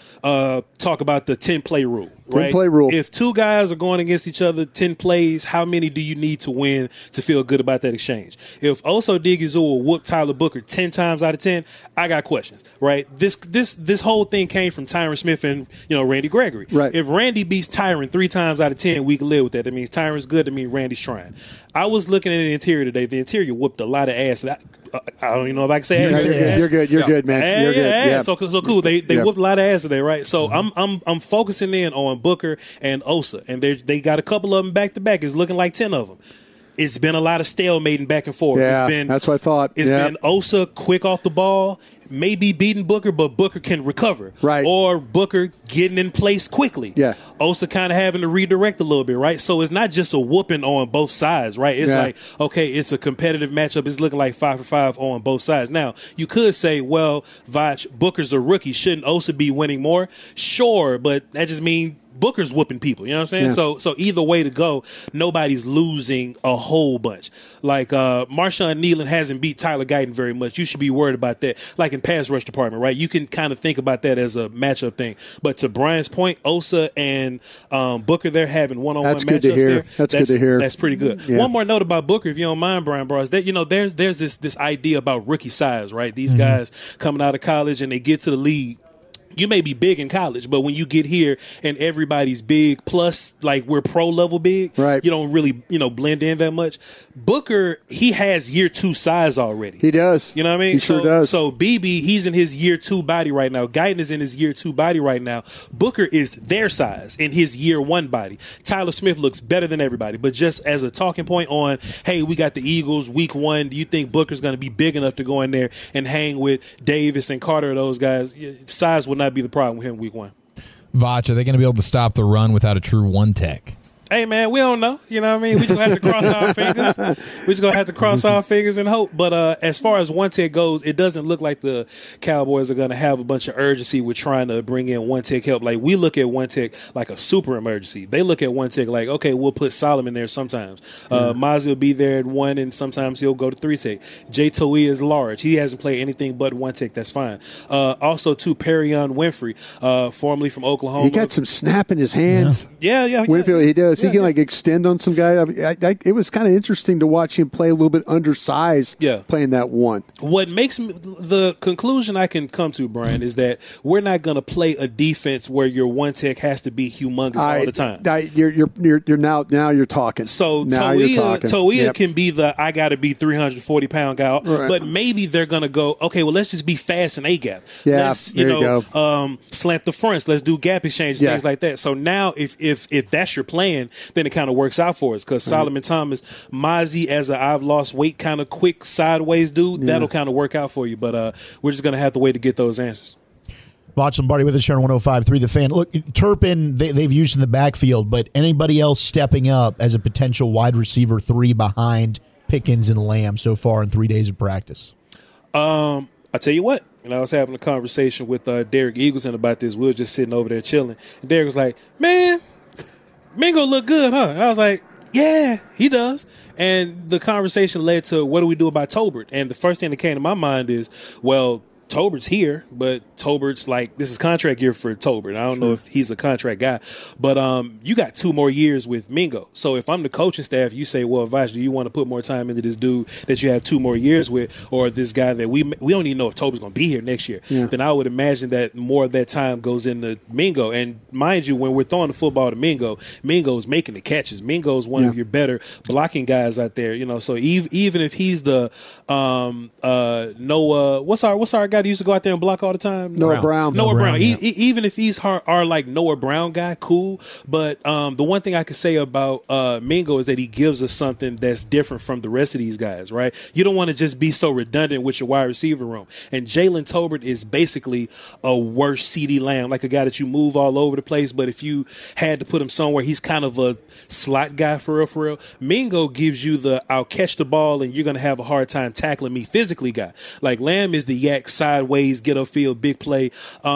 talk about the 10-play rule. Right? 10-play rule. If two guys are going against each other 10 plays, how many do you need to win to feel good about that exchange? If Oso Digizua whooped Tyler Booker 10 times out of 10, I got questions, right? This whole thing came from Tyron Smith and, Randy Gregory. Right. If Randy beats Tyron 3 times out of 10, we can live with that. That means Tyron's good. That means Randy's trying. I was looking at the interior today. The interior whooped a lot of ass. I don't even know if I can say ass. You're good. You're good, man. You're good. Yeah. So cool. They whooped a lot of ass today, right? So I'm focusing in on Booker and Osa, and they got a couple of them back to back. It's looking like 10 of them. It's been a lot of stalemating back and forth. Yeah, that's what I thought. It's been Osa quick off the ball, maybe beating Booker, but Booker can recover. Right. Or Booker getting in place quickly. Yeah. Osa kind of having to redirect a little bit, right? So it's not just a whooping on both sides, right? It's like, okay, it's a competitive matchup. It's looking like 5 for 5 on both sides. Now, you could say, well, Vach, Booker's a rookie. Shouldn't Osa be winning more? Sure, but that just means Booker's whooping people, you know what I'm saying? Yeah. So either way to go, nobody's losing a whole bunch. Like Marshawn Nealon hasn't beat Tyler Guyton very much. You should be worried about that. Like in pass rush department, right? You can kind of think about that as a matchup thing. But to Brian's point, Osa and Booker, they're having one-on-one matchups there. That's good to hear. That's pretty good. Yeah. One more note about Booker, if you don't mind, Brian Bros. That there's this idea about rookie size, right? These guys coming out of college and they get to the league. You may be big in college, but when you get here and everybody's big, plus like we're pro level big, right? You don't really, blend in that much. Booker, he has year 2 size already. He does. You know what I mean? He sure does. So BB, he's in his year 2 body right now. Guyton is in his year 2 body right now. Booker is their size in his year 1 body. Tyler Smith looks better than everybody. But just as a talking point on, hey, we got the Eagles week 1. Do you think Booker's going to be big enough to go in there and hang with Davis and Carter, those guys? Size would not be the problem with him week 1. Vach, are they going to be able to stop the run without a true one tech? Hey, man, we don't know. You know what I mean? We just gonna have to cross our fingers. We just gonna have to cross our fingers and hope. But as far as One Tech goes, it doesn't look like the Cowboys are gonna have a bunch of urgency with trying to bring in One Tech help. Like, we look at One Tech like a super emergency. They look at One Tech like, okay, we'll put Solomon there sometimes. Mozzie will be there at 1, and sometimes he'll go to 3 Tech. Jay To'e is large. He hasn't played anything but One Tech. That's fine. Also, too, Perion Winfrey, formerly from Oklahoma. He got some snap in his hands. Yeah. Winfield, he does. Yeah, He can like extend on some guy. I mean, it was kind of interesting to watch him play a little bit undersized. Playing that 1. What makes me, the conclusion I can come to, Brian, is that we're not going to play a defense where your One Tech has to be humongous all the time. You're now you're talking. So To'e can be the I got to be 340-pound guy, right. But maybe they're going to go, okay, well, let's just be fast in A gap. Yeah, let's there you go. Slant the fronts. Let's do gap exchanges, things like that. So now, if that's your plan, then it kind of works out for us because Solomon Thomas, Mozzie as a I've lost weight kind of quick sideways dude, that'll kind of work out for you. But we're just going to have to wait to get those answers. Voch Lombardi with us here on 105.3 The Fan. Look, Turpin, they've used in the backfield, but anybody else stepping up as a potential wide receiver 3 behind Pickens and Lamb so far in 3 days of practice? I tell you what, and I was having a conversation with Derek Eagleton about this. We were just sitting over there chilling. And Derek was like, man, Mingo look good, huh? And I was like, yeah, he does. And the conversation led to, what do we do about Tolbert? And the first thing that came to my mind is, well, Tolbert's here, but Tolbert's like, this is contract year for Tolbert. I don't know if he's a contract guy, but you got 2 more years with Mingo. So if I'm the coaching staff, you say, well, Vash, do you want to put more time into this dude that you have 2 more years with, or this guy that we don't even know if Tolbert's going to be here next year? Then I would imagine that more of that time goes into Mingo. And mind you, when we're throwing the football to Mingo's making the catches. Mingo's one of your better blocking guys out there. You know, so even if he's the Noah, what's our guy that used to go out there and block all the time? Noah Brown. Even if he's our like Noah Brown guy, cool. But the one thing I can say about Mingo is that he gives us something that's different from the rest of these guys, right? You don't want to just be so redundant with your wide receiver room. And Jalen Tolbert is basically a worse CeeDee Lamb, like a guy that you move all over the place. But if you had to put him somewhere, he's kind of a slot guy for real. Mingo gives you the I'll catch the ball and you're going to have a hard time tackling me physically guy. Like Lamb is the yak sideways, get upfield, big play.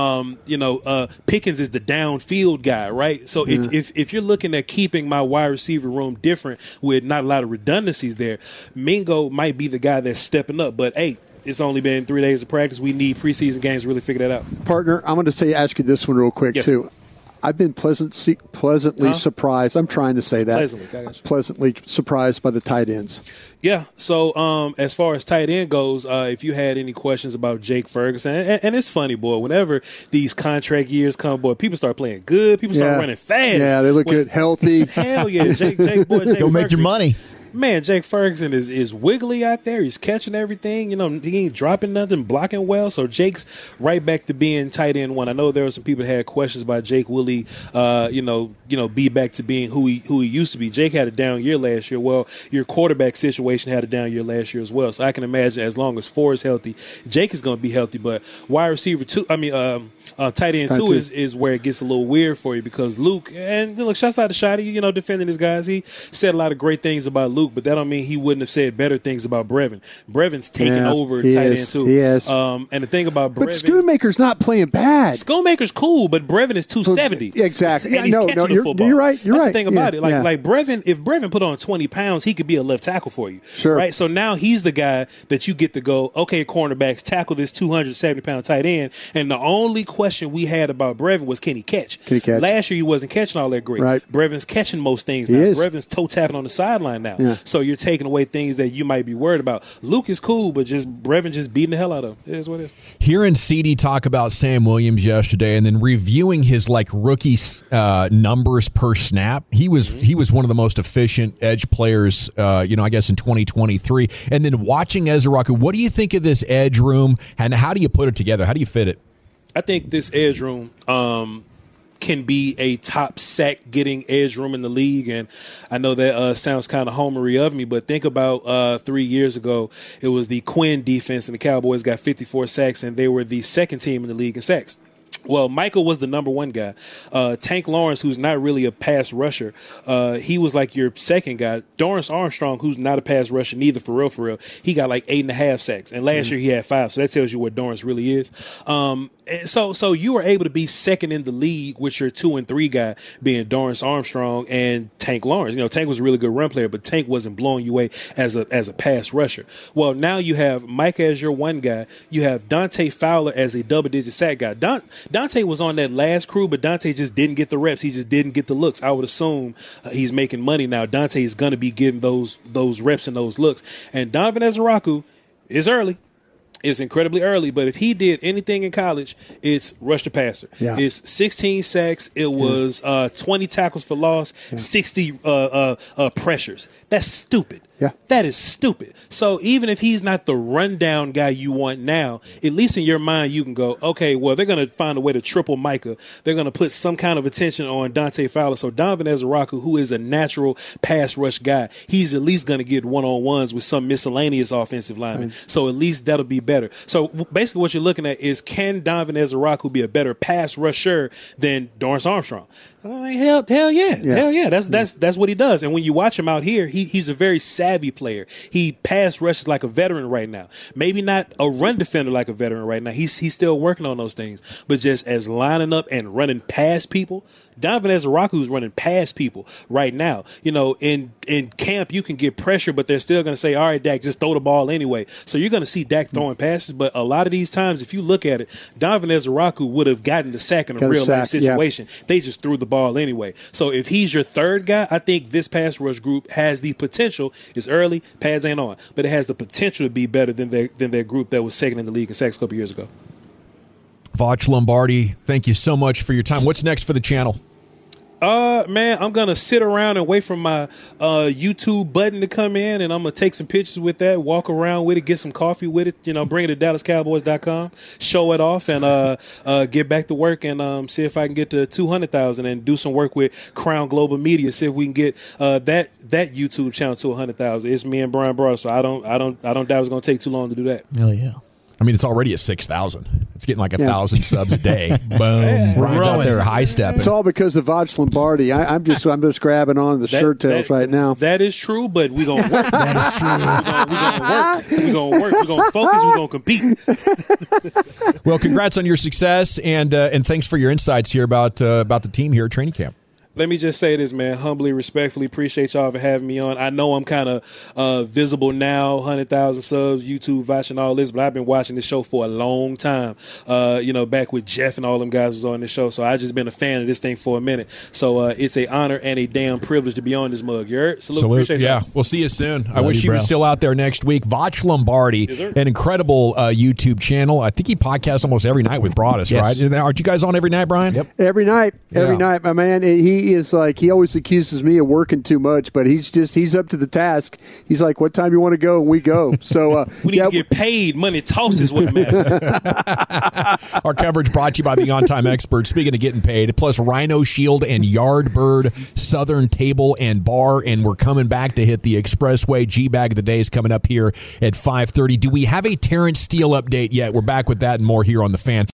Pickens is the downfield guy, right? So if you're looking at keeping my wide receiver room different with not a lot of redundancies there, Mingo might be the guy that's stepping up. But hey, it's only been 3 days of practice. We need preseason games to really figure that out. Partner, I'm going to ask you this one real quick too. I've been pleasantly surprised. I'm trying to say that. Pleasantly surprised by the tight ends. Yeah. So as far as tight end goes, if you had any questions about Jake Ferguson, and it's funny, boy, whenever these contract years come, boy, people start playing good. People start running fast. Yeah, they look good, healthy. Hell yeah. Jake Go make your money. Man, Jake Ferguson is wiggly out there. He's catching everything. You know, he ain't dropping nothing, blocking well. So Jake's right back to being tight end 1. I know there were some people that had questions about Jake. Will he, be back to being who he used to be? Jake had a down year last year. Well, your quarterback situation had a down year last year as well. So I can imagine as long as 4 is healthy, Jake is going to be healthy. But wide receiver 2, tight end 2 is where it gets a little weird for you because Luke, and look, shouts out to Shotty, defending his guys. He said a lot of great things about Luke, but that don't mean he wouldn't have said better things about Brevin. Brevin's taking over tight end 2. He is. And the thing about Brevin, but Schoonmaker's not playing bad. Schoonmaker's cool, but Brevin is 270. Exactly. And he's catching the football. You're right. That's the thing about it. Like Brevin, if Brevin put on 20 pounds, he could be a left tackle for you. Sure. Right. So now he's the guy that you get to go, okay, cornerbacks, tackle this 270-pound tight end. And the only question we had about Brevin was, can he catch? Last year he wasn't catching all that great. Right. Brevin's catching most things now. Brevin's toe tapping on the sideline now. Yeah. So you're taking away things that you might be worried about. Luke is cool, but Brevin just beating the hell out of him. It is what it is. Hearing CeeDee talk about Sam Williams yesterday and then reviewing his rookie numbers per snap, he was one of the most efficient edge players, I guess in 2023. And then watching Ezra, what do you think of this edge room and how do you put it together? How do you fit it? I think this edge room can be a top sack-getting edge room in the league, and I know that sounds kind of homery of me, but think about 3 years ago, it was the Quinn defense, and the Cowboys got 54 sacks, and they were the second team in the league in sacks. Well, Michael was the number one guy. Tank Lawrence, who's not really a pass rusher, he was like your second guy. Dorrance Armstrong, who's not a pass rusher neither, for real, he got like 8.5 sacks. And last year he had 5, so that tells you what Dorrance really is. So you were able to be second in the league with your 2 and 3 guy being Dorrance Armstrong and Tank Lawrence. Tank was a really good run player, but Tank wasn't blowing you away as a pass rusher. Well, now you have Micah as your one guy. You have Dante Fowler as a double-digit sack guy. Dante was on that last crew, but Dante just didn't get the reps. He just didn't get the looks. I would assume he's making money now. Dante is going to be getting those reps and those looks. And Donovan Ezeraku is early. It's incredibly early, but if he did anything in college, it's rush the passer. Yeah. It's 16 sacks. It was 20 tackles for loss, 60 pressures. That's stupid. Yeah. That is stupid. So even if he's not the rundown guy you want now, at least in your mind you can go, okay, well, they're going to find a way to triple Micah. They're going to put some kind of attention on Dante Fowler. So Donovan Ezeraku, who is a natural pass rush guy, he's at least going to get one-on-ones with some miscellaneous offensive linemen. Right. So at least that'll be better. So basically what you're looking at is, can Donovan Ezeraku be a better pass rusher than Dorrance Armstrong? Hell yeah. That's what he does. And when you watch him out here, he's a very savvy player. He pass rushes like a veteran right now. Maybe not a run defender like a veteran right now. He's still working on those things. But just as lining up and running past people, Donovan Ezeraku is running past people right now. In camp, you can get pressure, but they're still going to say, all right, Dak, just throw the ball anyway. So you're going to see Dak throwing passes, but a lot of these times, if you look at it, Donovan Ezeraku would have gotten the sack in a real-life situation. Yeah. They just threw the ball anyway. So if he's your third guy, I think this pass rush group has the potential. It's early, pads ain't on, but it has the potential to be better than their group that was second in the league in sacks a couple years ago. Voch Lombardi, thank you so much for your time. What's next for the channel? Man, I'm going to sit around and wait for my YouTube button to come in, and I'm going to take some pictures with that, walk around with it, get some coffee with it, bring it to DallasCowboys.com, show it off, and get back to work and see if I can get to 200,000 and do some work with Crown Global Media, see if we can get that YouTube channel to 100,000. It's me and Brian Broaddus, so I don't doubt it's going to take too long to do that. Hell yeah. I mean, it's already at 6,000. It's getting like 1,000 subs a day. Boom. Brian's out there high stepping. It's all because of Voch Lombardi. I'm just grabbing on the shirt tails right now. That is true, but we're going to work. That is true. We're going to work. We're going to focus. We're going to compete. Well, congrats on your success, and thanks for your insights here about the team here at training camp. Let me just say this, man. Humbly, respectfully, appreciate y'all for having me on. I know I'm kind of visible now, 100,000 subs, YouTube, watching all this, but I've been watching this show for a long time. Back with Jeff and all them guys was on this show, so I just been a fan of this thing for a minute. So it's an honor and a damn privilege to be on this mug. You heard? Salute. Appreciate yeah, y'all. We'll see you soon. I wish he was still out there next week. Voch Lombardi, an incredible YouTube channel. I think he podcasts almost every night with Broaddus, right? Aren't you guys on every night, Brian? Yep. Every night, my man. He is like, he always accuses me of working too much, but he's up to the task. He's like, what time you want to go? And we go. So we need to get paid. Money tosses what matters. Our coverage brought to you by the On Time Experts. Speaking of getting paid, plus Rhino Shield and Yardbird Southern Table and Bar, and we're coming back to hit the Expressway. G-Bag of the Day is coming up here at 5:30. Do we have a Terrence Steele update yet? We're back with that and more here on The Fan.